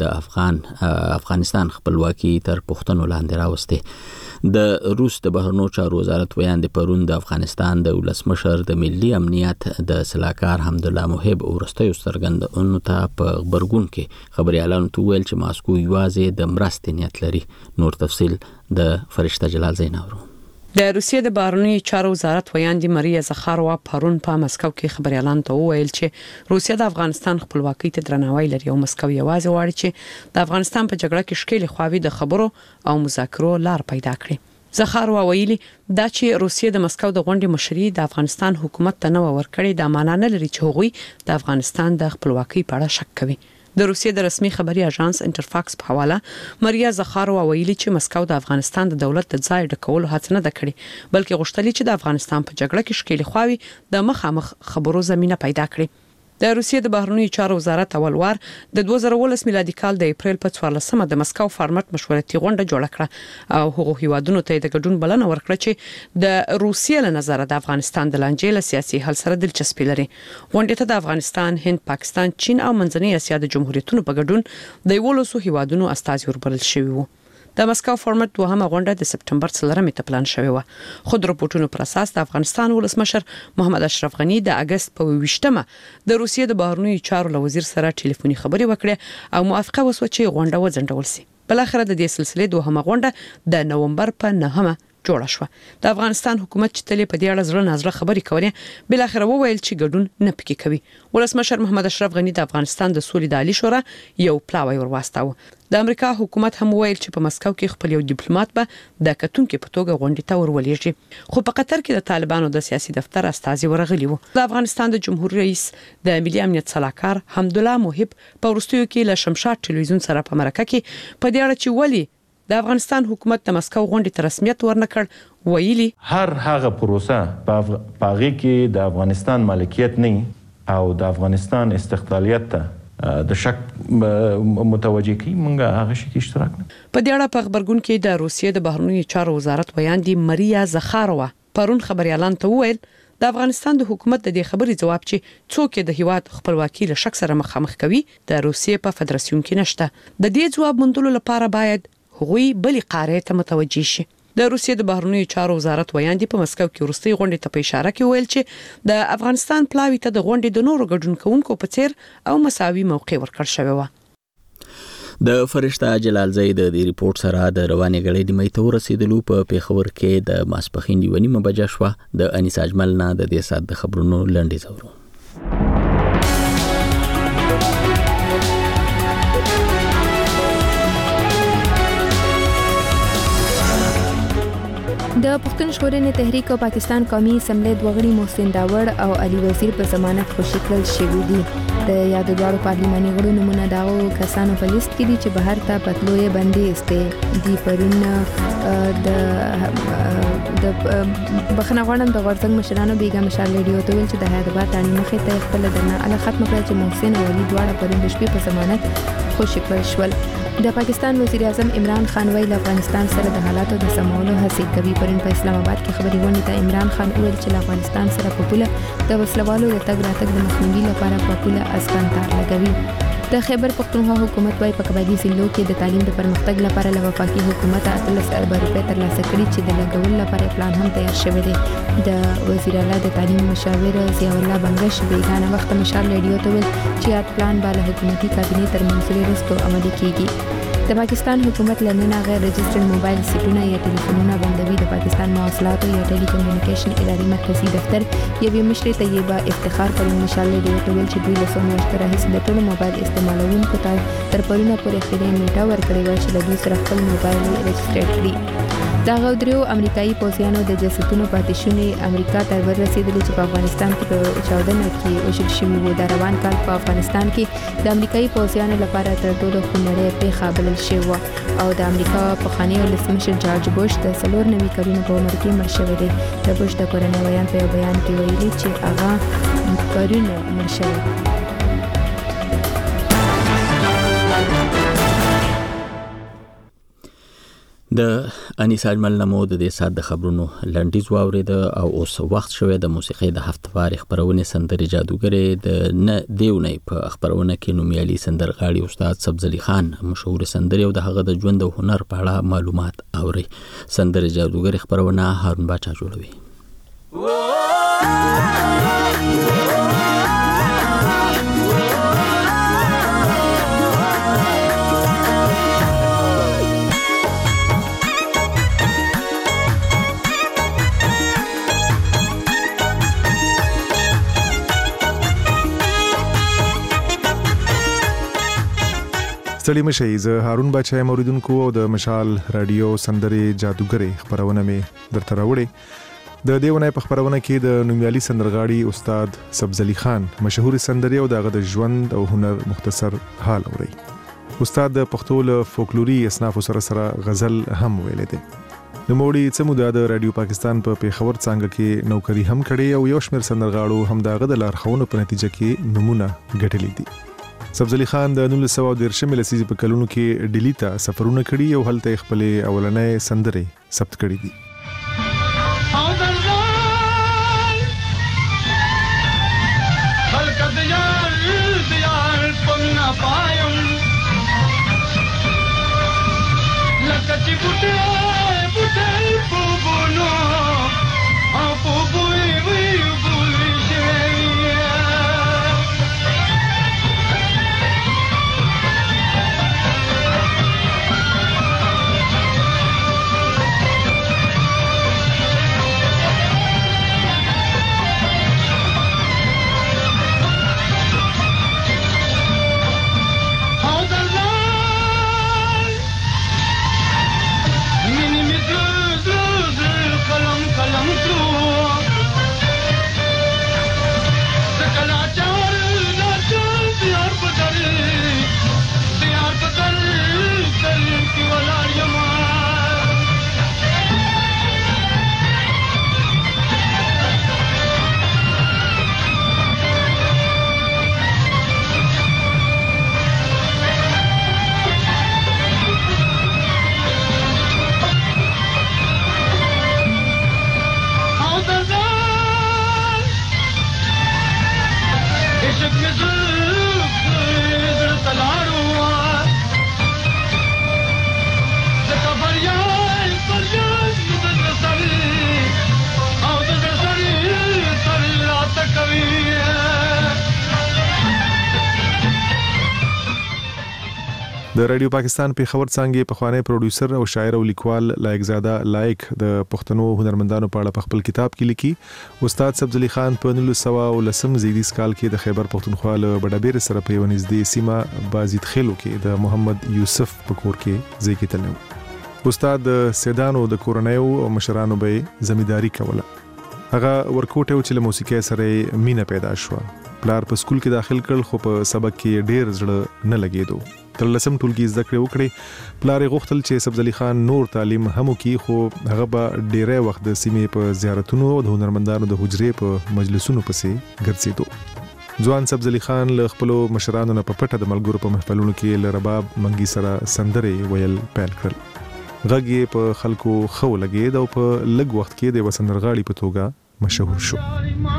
د افغانستان خپلواکي تر پوښتنو لاندې راوستي. د روس د بهرنیو چارو وزارت ویان د پرون د افغانستان د ولسمشر د ملي امنیت د سلاکار حمدالله محب ورستیو څرګندونو ته په خبرګون کې خبريالانو ته ویل چې ماسکو یوازې د مرستې نیت لري. نور تفصیل د فرشته جلال زیناورو. د روسیې د بهرنیو چارو وزارت ویاندې ماریا زخاروا پرون په مسکو کې خبريالانو ته وویل چې روسیه د افغانستان خپلواکۍ ته درناوی لري او مسکو یوازې غواړي چې د افغانستان په جګړه کې شکیل خواوی د خبرو او مذاکرو لار پیدا کړي. زخاروا ویلي دا چې روسیه د مسکو د غونډې مشري د افغانستان حکومت ته نو ورکړي د معنا نه لري چې هغوی د افغانستان د خپلواکۍ په اړه شک کوي. د روسیې د رسمي خبري اژانس انټرفاکس په حواله ماریا زخاروا ویلي چې مسکو د افغانستان د دولت د ځای ډکولو هڅه نه کړې بلکې غوښتلې چې د افغانستان په جګړه کې شکیل خواوی د مخامخ خبرو زمينه پیدا کړي. د روسیې د بهرنیو چارو وزارت اولوار د 2019 میلادي کال د اپریل په 14مه د مسکو فارمټ مشورتي غونډه جوړه کړه او هغه هیوادونو ته د ګډون بلنه ورکړه چې د روسیې له نظر د افغانستان د لانجې له سیاسي حل سره دلچسپي لري. غونډه ته د افغانستان، هند، پاکستان، چین او منځنۍ اسیا د جمهوریتونو په ګډون د 11 هیوادونو استازي وربلل شوي وو. د مسکو فارمټ دوهمه غونډه د سپټمبر 3 ته پلان شوې و. خو د راپورټونو پر اساس د افغانستان ولسمشر محمد اشرف غنی د اگست په 28مه د روسیې د بهرنیو چارو له وزیر سره ټلیفوني خبرې وکړې او موافقه وسوه چې غونډه وځنډول شي. بل اخر د دې سلسله دوهمه غونډه د نومبر په 9مه جوړه شو. د افغانستان حکومت چې تلې په دې اړه زړه نازړه خبرې کولې بل اخر وویل چې ګډون نه پکې کوي. ولسمشر محمد اشرف غنی د افغانستان د سولې د عالی شورا یو پلاوی ورواستاو. د امریکا حکومت هم ویل چې په مسکو کې خپل یو ډیپلوماټ به د کتونکو په توګه غونډې ته ورولېږي. خو په قطر کې د طالبانو د سیاسي دفتر استازي ورغلي وو. د افغانستان د جمهور رئیس د ملي امنیت سلاکار حمدالله محب په ورستیو کې له شمشاد ټلویزیون سره په مرکه کې په دې اړه چې ولی د افغانستان حکومت د مسکو غونډې ته رسمیت ورنکړ ویلي هر هغه پروسه په هغه کې د افغانستان مالکیت نه او د افغانستان استقلالیت ته د شک متوجه کی مونږه هغه شي کې اشتراک نه. په دې اړه په خبرګون کې د روسیې د بهرنیو چارو وزارت ویاندې ماریا زخاروا پرون خبريالان ته وویل د افغانستان د حکومت د دې خبرې جواب چې څوک د هیواد خپلواکي له شک سره مخامخ کوي د روسیې په فدراسیون کې نشته. د دې جواب موندلو لپاره باید هغوی بلې قاره ته متوجه شي. د روسیې د بهرنیو چارو وزارت ویاندې په مسکو کې وروستي غونډې ته په اشاره کې ویل چې د افغانستان پلاوی ته د غونډې د نورو ګډونکو په څیر او مساوي موقع ورکړ شوی و. د فرشته جلال زید د ریپورت سره د رواني غړې د میته ورسېدلو په پیښور کې د ماسپخین دی ونی مبجه شو. د انیس اجمل نه د دې سات د خبرونو لنډي زورو. د پښتون ژغورنې تحریک او پاکستان قومي اسمبلی دوغړي محسن داوړ او علي وزیر په ضمانت خوشی کړل شوی دي. د یاد دواړو پارلماني غړو نمونه داغو کسانو په لیست کې دي چې بهر ته پتلوې باندې استه دي. پرون د بخنه غوړم د غورځنګ مشرانو بیګا مشال ریډیو ته ویل چې د حیدرآباد تانی مخې ته خپل درنه اله ختم کړ چې محسن او علي دواړه پرون د شپې په ضمانت خوشی کړل شول. د پاکستان وزیر اعظم عمران خان ویل افغانستان سره د حالاتو د سمولو هڅې کوي. پرون په اسلام آباد کې خبري غونډې ته عمران خان ویل چې افغانستان سره په پوله د وسلوالو د تګ راتګ د مخنیوي لپاره په پوله اسکان تار لګوي. د خیبر پختونخوا حکومت وايي په قبایلی ضلعو کې د تعلیم د پرمختګ لپاره له وفاقي حکومت 13 ارب روپۍ ترلاسه کړي چې د لګول لپاره پلان هم تیار شوی دی. د وزیر اعلی د تعلیم مشاور ضیاء الله بنگش بیگانه وخت مشال ریډیو ته ویل چې یاد پلان بالا حکومتي کابینې تر منځوري وروسته عملي کیږي. د پاکستان حکومت لننه غیر رجسټرډ موبایل سیټونه یا ټلیفونونه بندوي. د پاکستان مواصلات او ټیلی کمیونیکیشن ادارې مرکزی دفتر یوې مشرې طیبه افتخار پر مشال له ټول چې دوی له څو میاشتو راهیسې د ټولو موبایل استعمالونکو ته تر پرونه پورې خېلې نیټه ورکړې و چې د دوی سره خپل موبایل رجسټر کړي. دا غوډریو امریکایي پوځیانو د جسدونو پاتې شونې امریکا ته ورسېدل چې په افغانستان کې په 14 کې وشل شوی و. د روان کال په افغانستان کې د امریکایي پوځیانو لپاره تر ټولو خونړۍ پیښه بلل شوی او د امریکا پخوانی ولسمشر جارج بوش د 94 کلونو په عمر کې مړ شوی دی. د بوش د کورنۍ ویان په بیان کې ویلي چې هغه کارونه مړ شوی. د انیس اجمل نمو د دې سات د خبرونو لنډیز واورید او اوس وخت شوه د موسیقي د هفتوار خبرونه سندري جادوګر د نه دیونه په خبرونه کې نومیالي سندرغاړي استاد سبزلی خان مشهور سندري او د هغه د ژوند او هنر په اړه معلومات اوري. سندري جادوګر خبرونه هارون باچا جوړوي. ستړي مشئ. زه هارون باچا موریدونکو او د مشال رادیو سندري جادوګرې خبرونه مې درته راوړې. د دیونه په خبرونه کې د نومیالي سندرغاړي استاد سبزلی خان مشهور سندري او دغه د ژوند او هنر مختصر حال اوري. استاد د پښتو له فولکلوري اصناف سره غزل هم ویلې ده. د موړي څموده د رادیو پاکستان په پیښور څنګه کې نوکری هم کړې او یو شمېر سندرغاړو هم دغه د لارښوونو په نتیجه کې نمونه ګټلې دي. سبزلی خان د 1913 لسیزې په کلونو کې ډیلی ته سفرونه کړي او هلته خپل اولنې سندري ثبت کړي دي. د رادیو پاکستان په خبر څنګه په خوانې پروډوسر او شاعر او لیکوال لایقزاده لایق د پښتنو هنرمندانو په اړه په خپل کتاب کې لیکي استاد سبز علي خان په 1910 زیدیز کال کې د خیبر پښتونخوا له بډابیر سره په ونځدې سیمه بازید خېلو کې د محمد یوسف په کور کې ځای کې تلنو استاد سیدانو د کورنیو او مشرانو به زمینداری کوله هغه ورکوټه چې له موسیقي سره مینا پیدا شو پلار په سکول کې داخل کړ خو په سبق کې ډیر زړه نه لګیدو تر لسم ټولګي زده کړې وکړې پلار غوښتل چې سبز علي خان نور تعلیم هم وکړي خو هغه به ډیره وخت د سیمې په زیارتونو او د هنرمندانو د حجرې په مجلسونو پسې ګرځېدو ځوان سبز علي خان له خپل مشرانو نه په پټه د ملګرو په محفلونو کې له رباب منګي سره سندرې ویل پیل کړل غږ یې په خلکو خو لګید او په لږ وخت کې د وسندرغاړي په توګه مشهور شو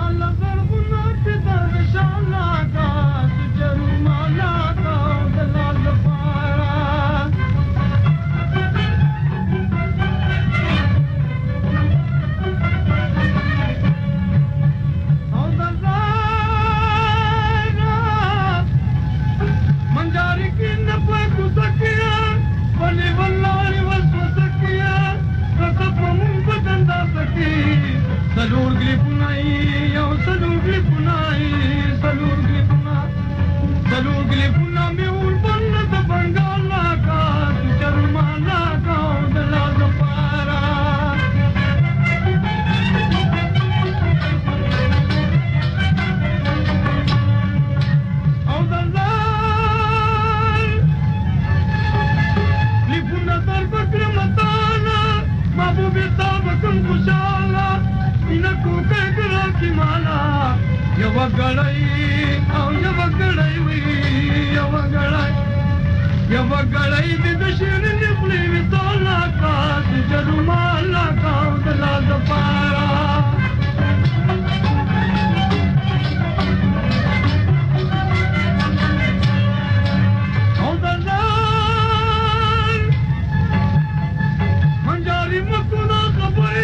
Salur glipunai, yo salur glipuna mi urban na bangala ka tu charmala ka udla zapara audala lipuna dar bakramtana mabubita bakun kushala इनको कहरा की माला ये वगड़ाई आओ ये वगड़ाई हुई ये वगड़ाई दिदशीन निकली वितोला का जरुमाला का उदला दपारा मंजारी मकुना खबई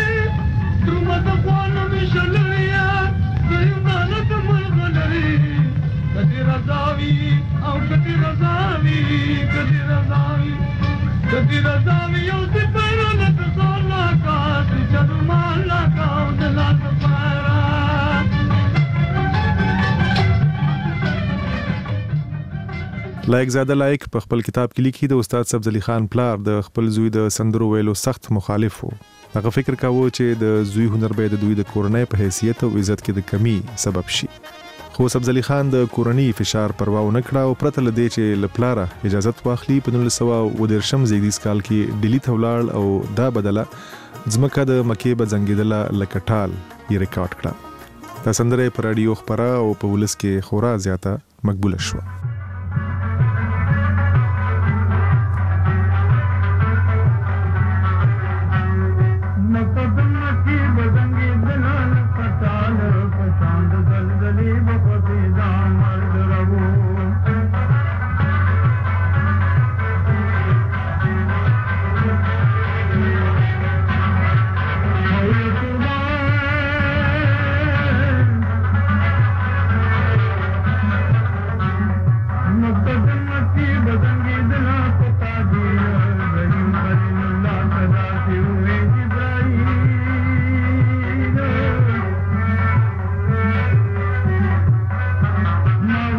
لایقزاده لایق په خپل کتاب کې لیکي د استاد سبز علي خان پلار د خپل زوی د سندرو ویلو سخت مخالف وو هغه فکر کاوه چې د زوی هنر به د دوی د کورنۍ په حیثیت او عزت کې د کمی سبب شي خو سبز علي خان د کورنۍ فشار پروا نه کړ او پرته لدی چې لپلاره اجازه واخلي په 1910 زیدیز کال کې ډیلی ته ولاړ او دا بدله ځمکه د مکې به زنګیدله لکه ټال یې ریکارډ کړه دا سندره په رادیو خبره او په ولس کې خورا زیاته مقبوله شوه No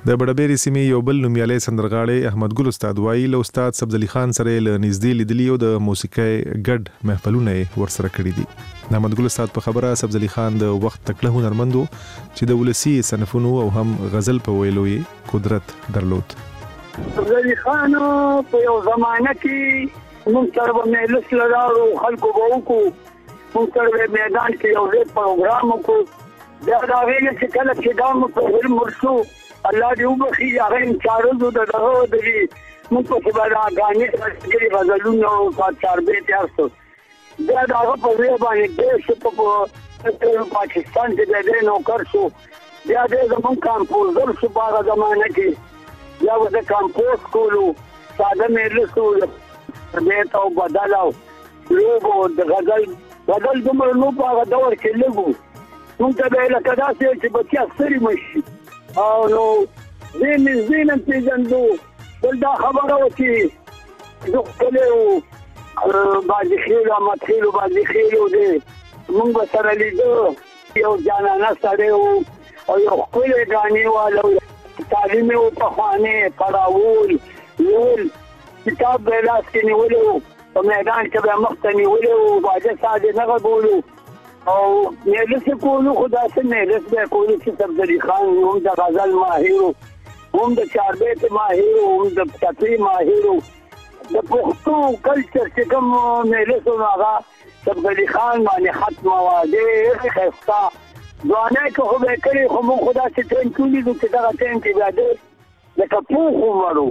د بډبېری سیمې یو بل نومیالي سندرغاړي احمد ګل استاد وایي له استاد سبز علي خان سره له نږدې لیدلی او د موسیقۍ ګډ محفلونه ورسره کړي دي. احمد ګل استاد په خبره سبز علي خان د وخت تکړه هنرمندو چې د ولسی صنفونو او هم غزل په ویلو یې قدرت درلود. سبز علي خان په یو زمانه کې موږ سره به مجلس لرو، خلکو به وکړو، موږ سره میدان کې یو ډېر پروګرام وکړو. بیا د هغې نه چې کله چې دا موږ په علم ورسو الله دې وبخي هغه انچارجو د دغه د موږ پسې به دا ګانې راځي غزلونه او چاربې تیار شو. بیا د هغه په ځای باندې ډېر پاکستان کې د دې نوکر شو. بیا دې زموږ کمپوزر شو په هغه زمانه کې. بیا به د کمپوز کولو، ساده مجلس و بیت او بدل او لوبو د غزل دومره نو په هغه دور کې لږ مونږ ته به لکه داسې چې بچیا ستړي مشي او نو زین پیژندو. بل دا خبره وه چې زه ښکلی و بازي خیلو احمد خیلو بازي خیلو دی مونږ به سره لیده، یو جانانه سړی و او یو ښکلی ګانې واله، تعلیم یې و پخوانې پړاول لول، کتاب به یې لاس کې نیولی و، په میدان کې به یې مخ ته نیولی و، باجه صاحب یې نه غږولو او مجلس کولو. خو داسې مجلس به یې کولو چې سبز علي خان هم د غزل ماهر و، هم د چاربیت ماهر و، هم د چتري ماهر و. د پښتو کلچر چې کوم مجلس و هغه سبز علي خان باندې ختمه وه، ډېر ښایسته ځوانۍ کې خو به یې کړې، خو موږ خو داسې ټایم کې ولیدو چې دغه ټایم کې بیا ډېر لکه پوخ عمر و.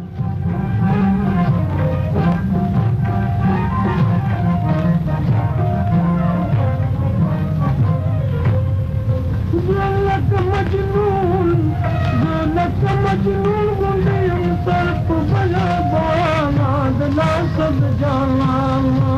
مجنون غنیم سر په بیا بانا د لاسد جانا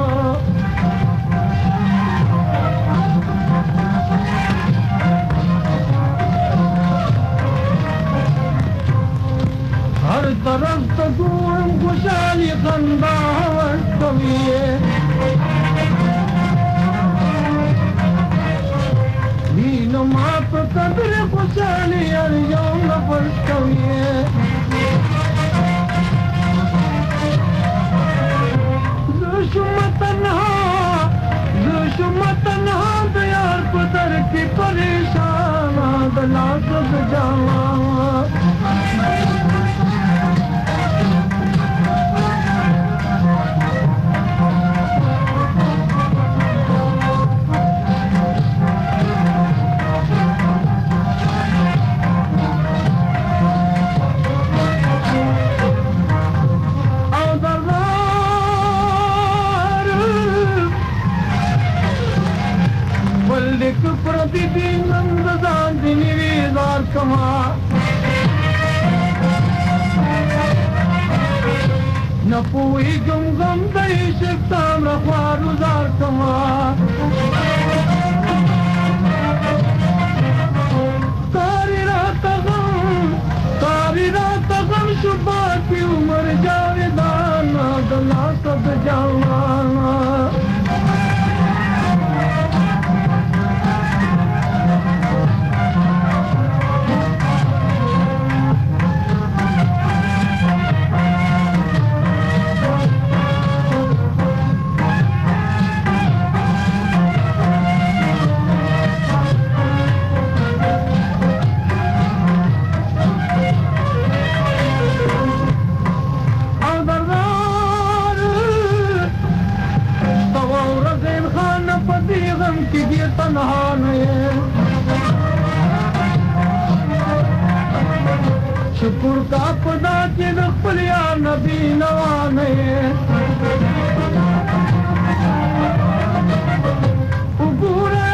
هر طرف ته ګورم خوشحالي خندا ورکوي، مینه ما په قدر خوشحالي هر یو نفس کوي. زه شوم تنها د یار په در کې پریشانه د لاسه د جانا प्रतिदिन नंददान निवेदार कमा न पोई गम दई शक्ताम रखवारुदार कमा सारी रात गम शुबा की उम्र जावेदान गला सब जाना شکر کا خدا چې د خپل یا نبی نوانه وګوره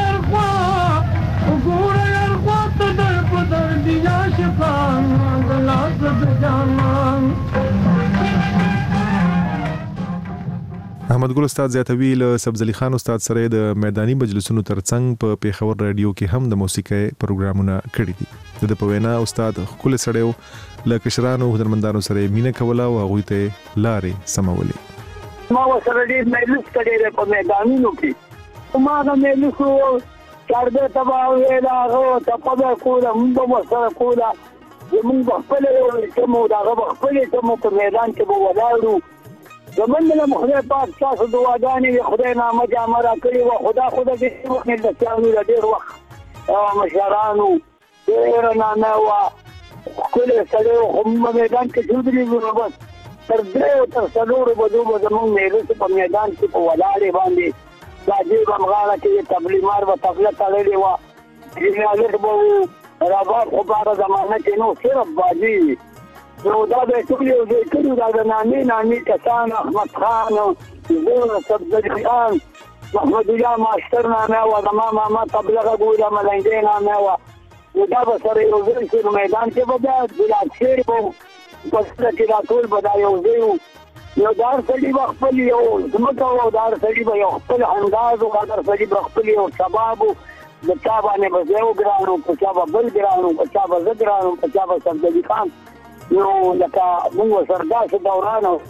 ارخوا ته در په در دی یا شفان د لاس د جانان. احمد ګل استاد زیاتوی له سبز علي خان استاد سره د میداني مجلسونو ترڅنګ په پیښور رادیو کې هم د موسیقۍ پروګرامونه کړي دي. د په وینا استاد خپل سړیو له کشرانو هنرمندانو سره مینه کوله او هغه ته لارې سمولې. ما وسره دې مجلس کړي په میدانونو کې ما د مجلسو چاربه تبا ویلا هغه ته په کوله موږ وسره کوله زمونږ خپل ټیمو دغه خپل ټیمو په میدان کې به ولاړو زمونږ له خدای پاک تاسو دعاګانې خدای نامه جامه راکړې وه خدا دې وخت ملتیانو له ډېر وخت مشرانو ډېره نامه وه ښکلی سړی و خو موږ میدان کې چودري وو نو بس تر 3 تر 4 بجو به زمونږ میلې په میدان کې په ولاړې باندې دا جیب همغاړه کې تبلیمار به تبله تړلې وه جنالک به وو رباب خو باره زمانه کې نو صرف بازي نو دا به ټول یو ځای کړي دا د نامي کسان احمد خان زه صفدري خان محمد الله ماشتر نامه وه زما ماما تبله غږوله ملنګۍ نامه وه نو دا به سره یو ځای شي نو میدان کې به بیا بلاکشیر به په سره کې دا ټول به دا یو ځای وو یو د هر سړي به خپل یو ځمکه وه او د هر سړي به یو خپل انداز و د هر سړي به خپل یو شباب و د چا باندې به زه وګران وم په چا به بل ګران وم په چا به زه ګران وم په چا به صفدري خان نو لکه موږ سره داسې دوران و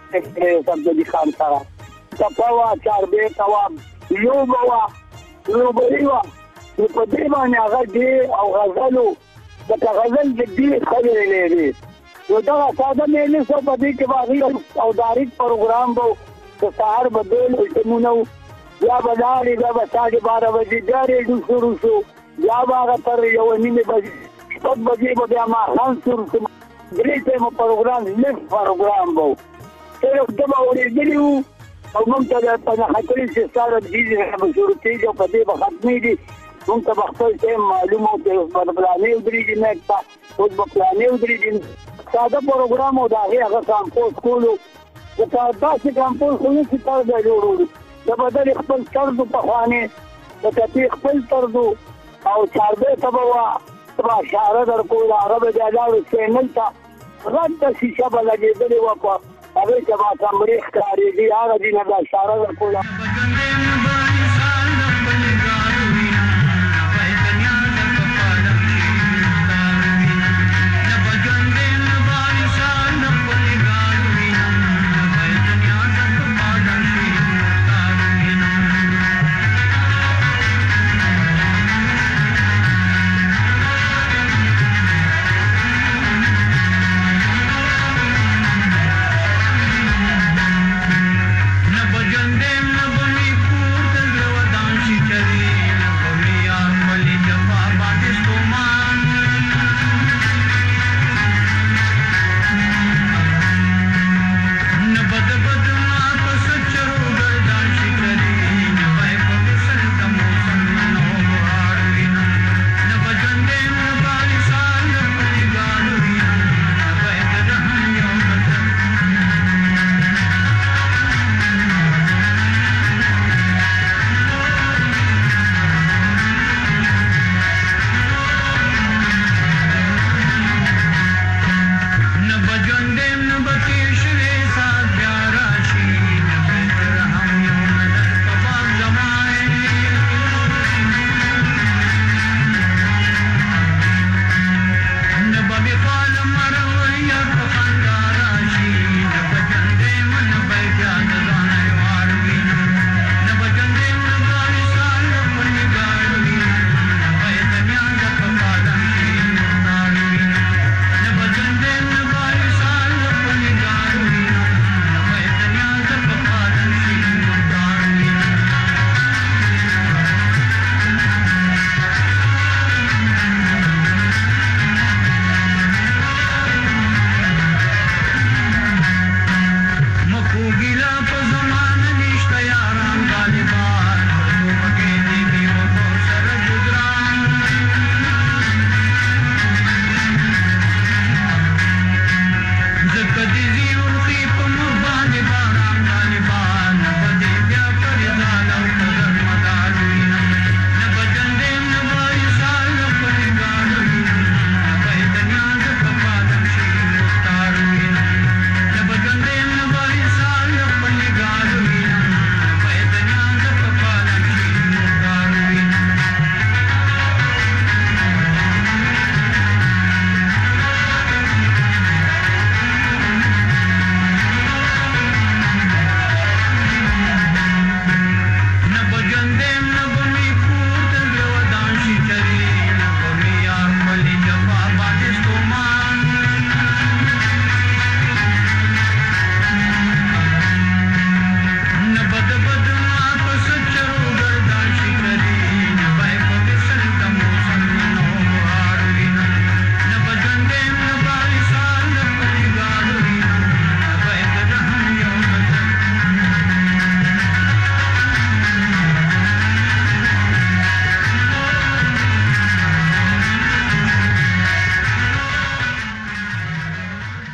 صفدري خان سره ټپه وه چاربیته وه لوبه وه لوبري وه نو په دې باندې هغه ډېر او غزلو لکه غزل د ډېر ښه ویلی دی نو دغه ساده میلې شو په دې کې به هغې او داریک پروګرام به د سهار به ډېر ایټمونه وو بیا به لاړې بیا به 12:30 بجې بیا ریډیو شروع شو بیا به هغه تر 1:30 بجې 7 بجې به بیا ماښام شروع شو 3 ټایمه پروګرام لیف پروګرام به صرف ده به اورېدلي وو او موږ ته په نښه کړي چې ستا د ډیزې به شروع کېږي او په دې به ختمېږي موږ ته به خپل ټایم معلوم و چې اوس به پلانې ودرېږي میچ ته اوس به پلانې ودرېږي ساده پروګرام او د هغې هغه کامپوز کولو لکه داسې کامپوز خو نه چې طرز یې جوړولو د بدل خپل طرز و پخوانې د ټپې خپل طرز و او چاربیته به وه ته به اشاره در کوله هغه به بیا لاړو چینل ته غټه شیشه به لګېدلې وه په هغې کې به کمرې ښکارېدي هغه دي نه به اشاره در کوله न बजंदे न बनी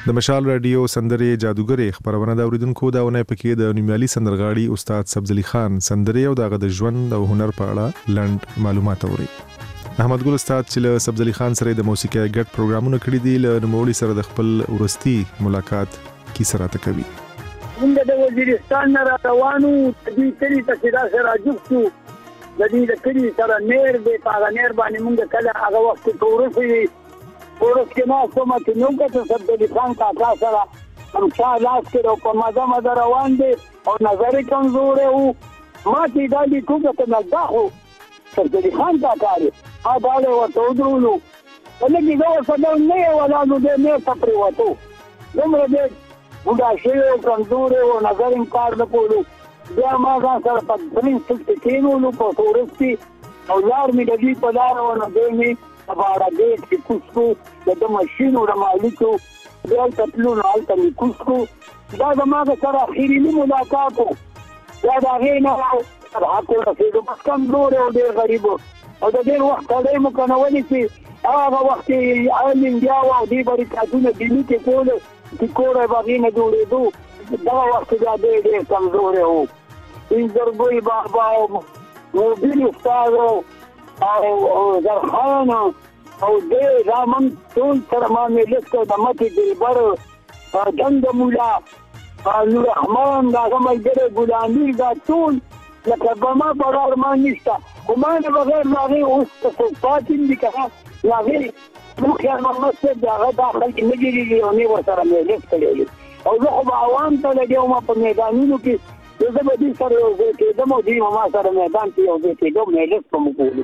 د مشال رادیو سندرې جادوګرې خبرونه د اوریدونکو دا ونه پکې د نومیالي سندرغاړي استاد سبز علي خان سندرې او دغه د ژوند او هنر په اړه لنډ معلومات اوري. احمد ګل استاد چې له سبز علي خان سره د موسیقي ګډ پروګرامونه کړی دي له نوموړي سره د خپل ورستي ملاقات کیسه راته کوي. موږ د وزیرستان نه روانو د دې کلی ته چې دا سره جوړو د دې د کلی سره نیر دی په هغه نیر باندې موږ کله هغه وخت تورسي ورس کې ما کومه چې نو کته سبز علي خان کاکا سره هم شاه لاس کې په مزه روان دي او نظر کمزور وو ما چې دا دې کومه نه داخو سبز علي خان کاکا دی دا له ورته ودرولو ولکه دا څنګه نه ولا نو دې نه سپری وته دومره دې ودا شی کمزور او نظر انکار نه کولو بیا ما ځان سره په برین څه کېنولو په تورستي او لار می د دې په لار ونه دی باړه دې چې کوڅو د ماشينو د مالکو بیا تطلون حالت می کوڅو دا زموږ سره اخیری ملاقات دا دا غینا راته رسیدو بس کمزور او ډېر غریب او د دې وخت له مکنونی چې هغه وخت عالم بیا او دې برکاتونه دې کې کوله چې کوره باندې نه جوړېدو دا وخت دا ډېر کمزور او این دربوی بابا او بیل استاد او زرخان او دې رامن ټول تر ما مې لسته د مټي دلبر جنگ مولا نور رحمان دا ملګری ګلامي دا ټول لکه بما برار ما نشته وما نه بغیر لاغي اوس تصفات دي که لاغي نو خیال محمد صاحب دا داخل کې نګيري او نه ورسره مې لسته او زه خو عوام ته لګیو ما په میدانونو کې زه به دې سره یو ځای کېدم او دې ما سره میدان کې یو ځای کېدم مې لسته مو کولو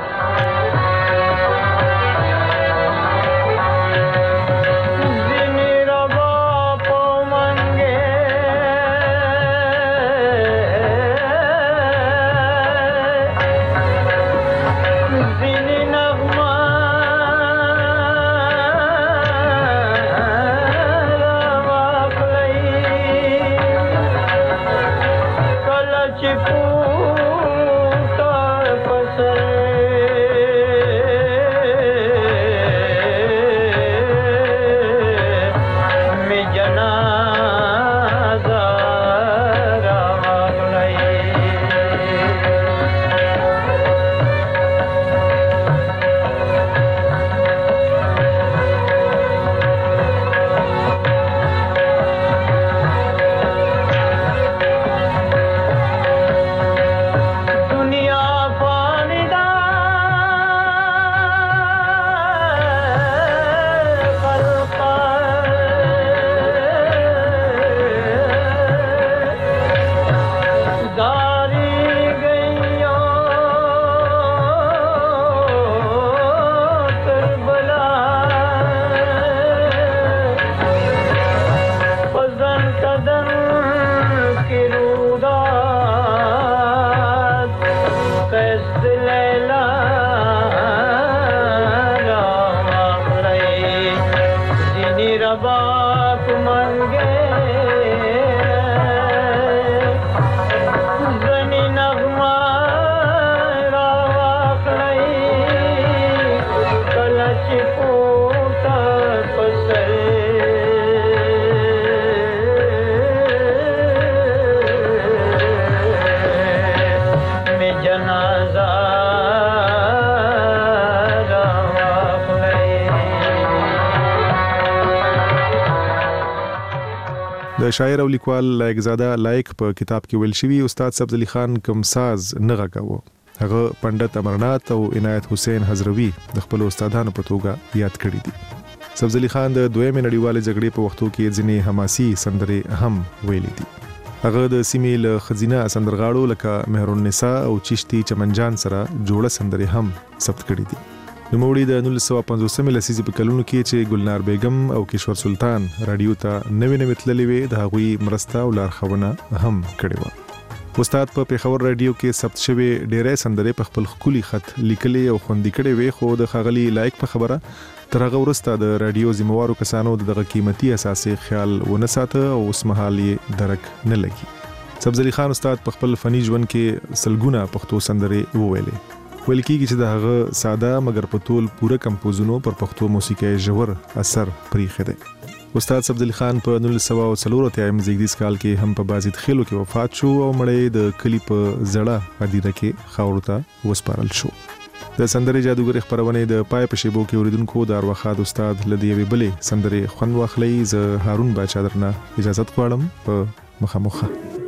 د شاعر او لیکوال لایق زاده لایق په کتاب کې ویل شوی استاد سبز علي خان کوم ساز نه غږاوه هغه پندت امرنات او عنایت حسین حضروی د خپل استادانو په توګه یاد کړی دي. سبز علي خان د دویمې نړیوالې جګړې په وختو کې ځینې حماسي سندرې هم ویلې دي. هغه د سیمې له خزینه سندرغاړو لکه مهرالنساء او چشتي چمنجان سره جوړه سندرې هم ثبت کړې دي. نوموړي د 1950 لسیزې په کلونو کې چې ګلنار بیگم او کشور سلطان رادیو ته نوې تللې وې د هغوی مرسته او لارښوونه هم کړې وه. استاد په پیښور رادیو کې ثبت شوی ډېرې سندرې په خپل ښکلي خط لیکلې او خوندي کړې وې خو د ښاغلي لایق په خبره تر هغه وروسته د رادیو ذمہوارو کسانو دغه قیمتي اساسي خیال ونه ساته او اوس مهال یې درک نه لګي. سبز علي خان استاد په خپل فني ژوند کې سلګونه پښتو سندرې وویلې. ویل کېږي چې د هغه ساده مګر په ټول پوره کمپوزونو پر پښتو موسیقي ژور اثر پرېښی دی. استاد صفدل خان په 1940 زیږدیز کال کې هم په بازید خېلو کې وفات شو او مړی د کلی په زړه هدیره کې خاورو ته وسپارل شو. د سندرې جادوګر خبرونه د پای په شیبو کې اوریدونکو د ارواخاد استاد لدی وی بلې سندرې خوند واخلې. ز هارون باچا درنه اجازه غواړم په مخامخه.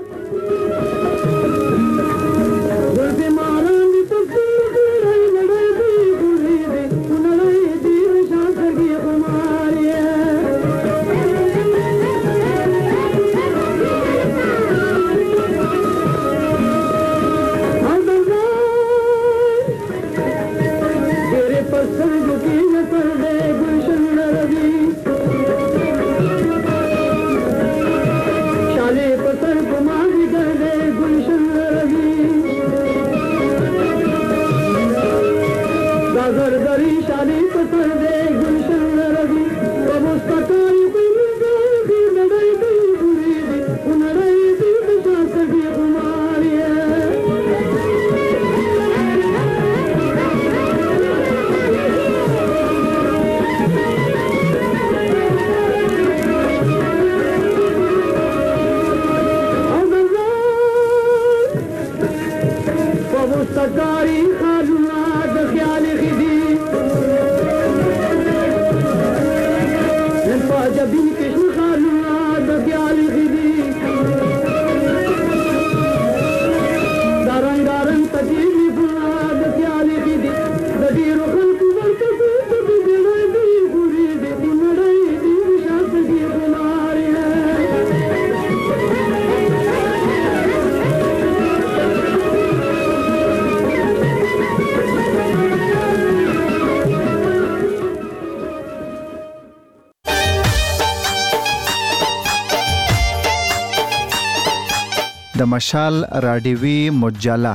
د مشال راډیوي مجله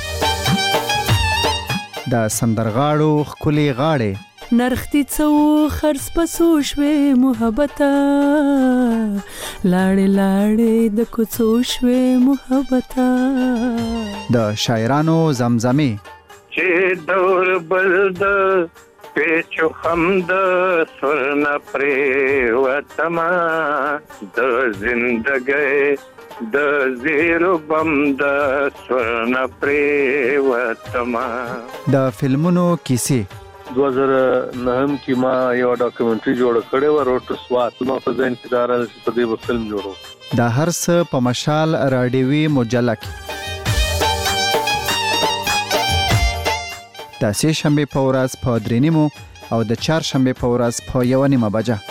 د سندرغاړو خولي غاړې نرختی څو خرڅ پسو شوي محبته لاړې لاړې د کوڅو شوي محبته د شاعرانو زمزمه چې دور بل د پیچو خمد سرنا پرې وتما د زندګۍ د زیرو بم د سورنا پریوتما. د فلمونو کیسې 2009 کې ما یو ډاکومنټري جوړ کړې و روټ ټو سوات. ما په ځین کې دارا په دې فلم جوړو. د هر څه په مشال راډیوي مجله کې د سه شنبه په ورځ په 3:30 او د چهارشنبه په ورځ په 1:30 بجه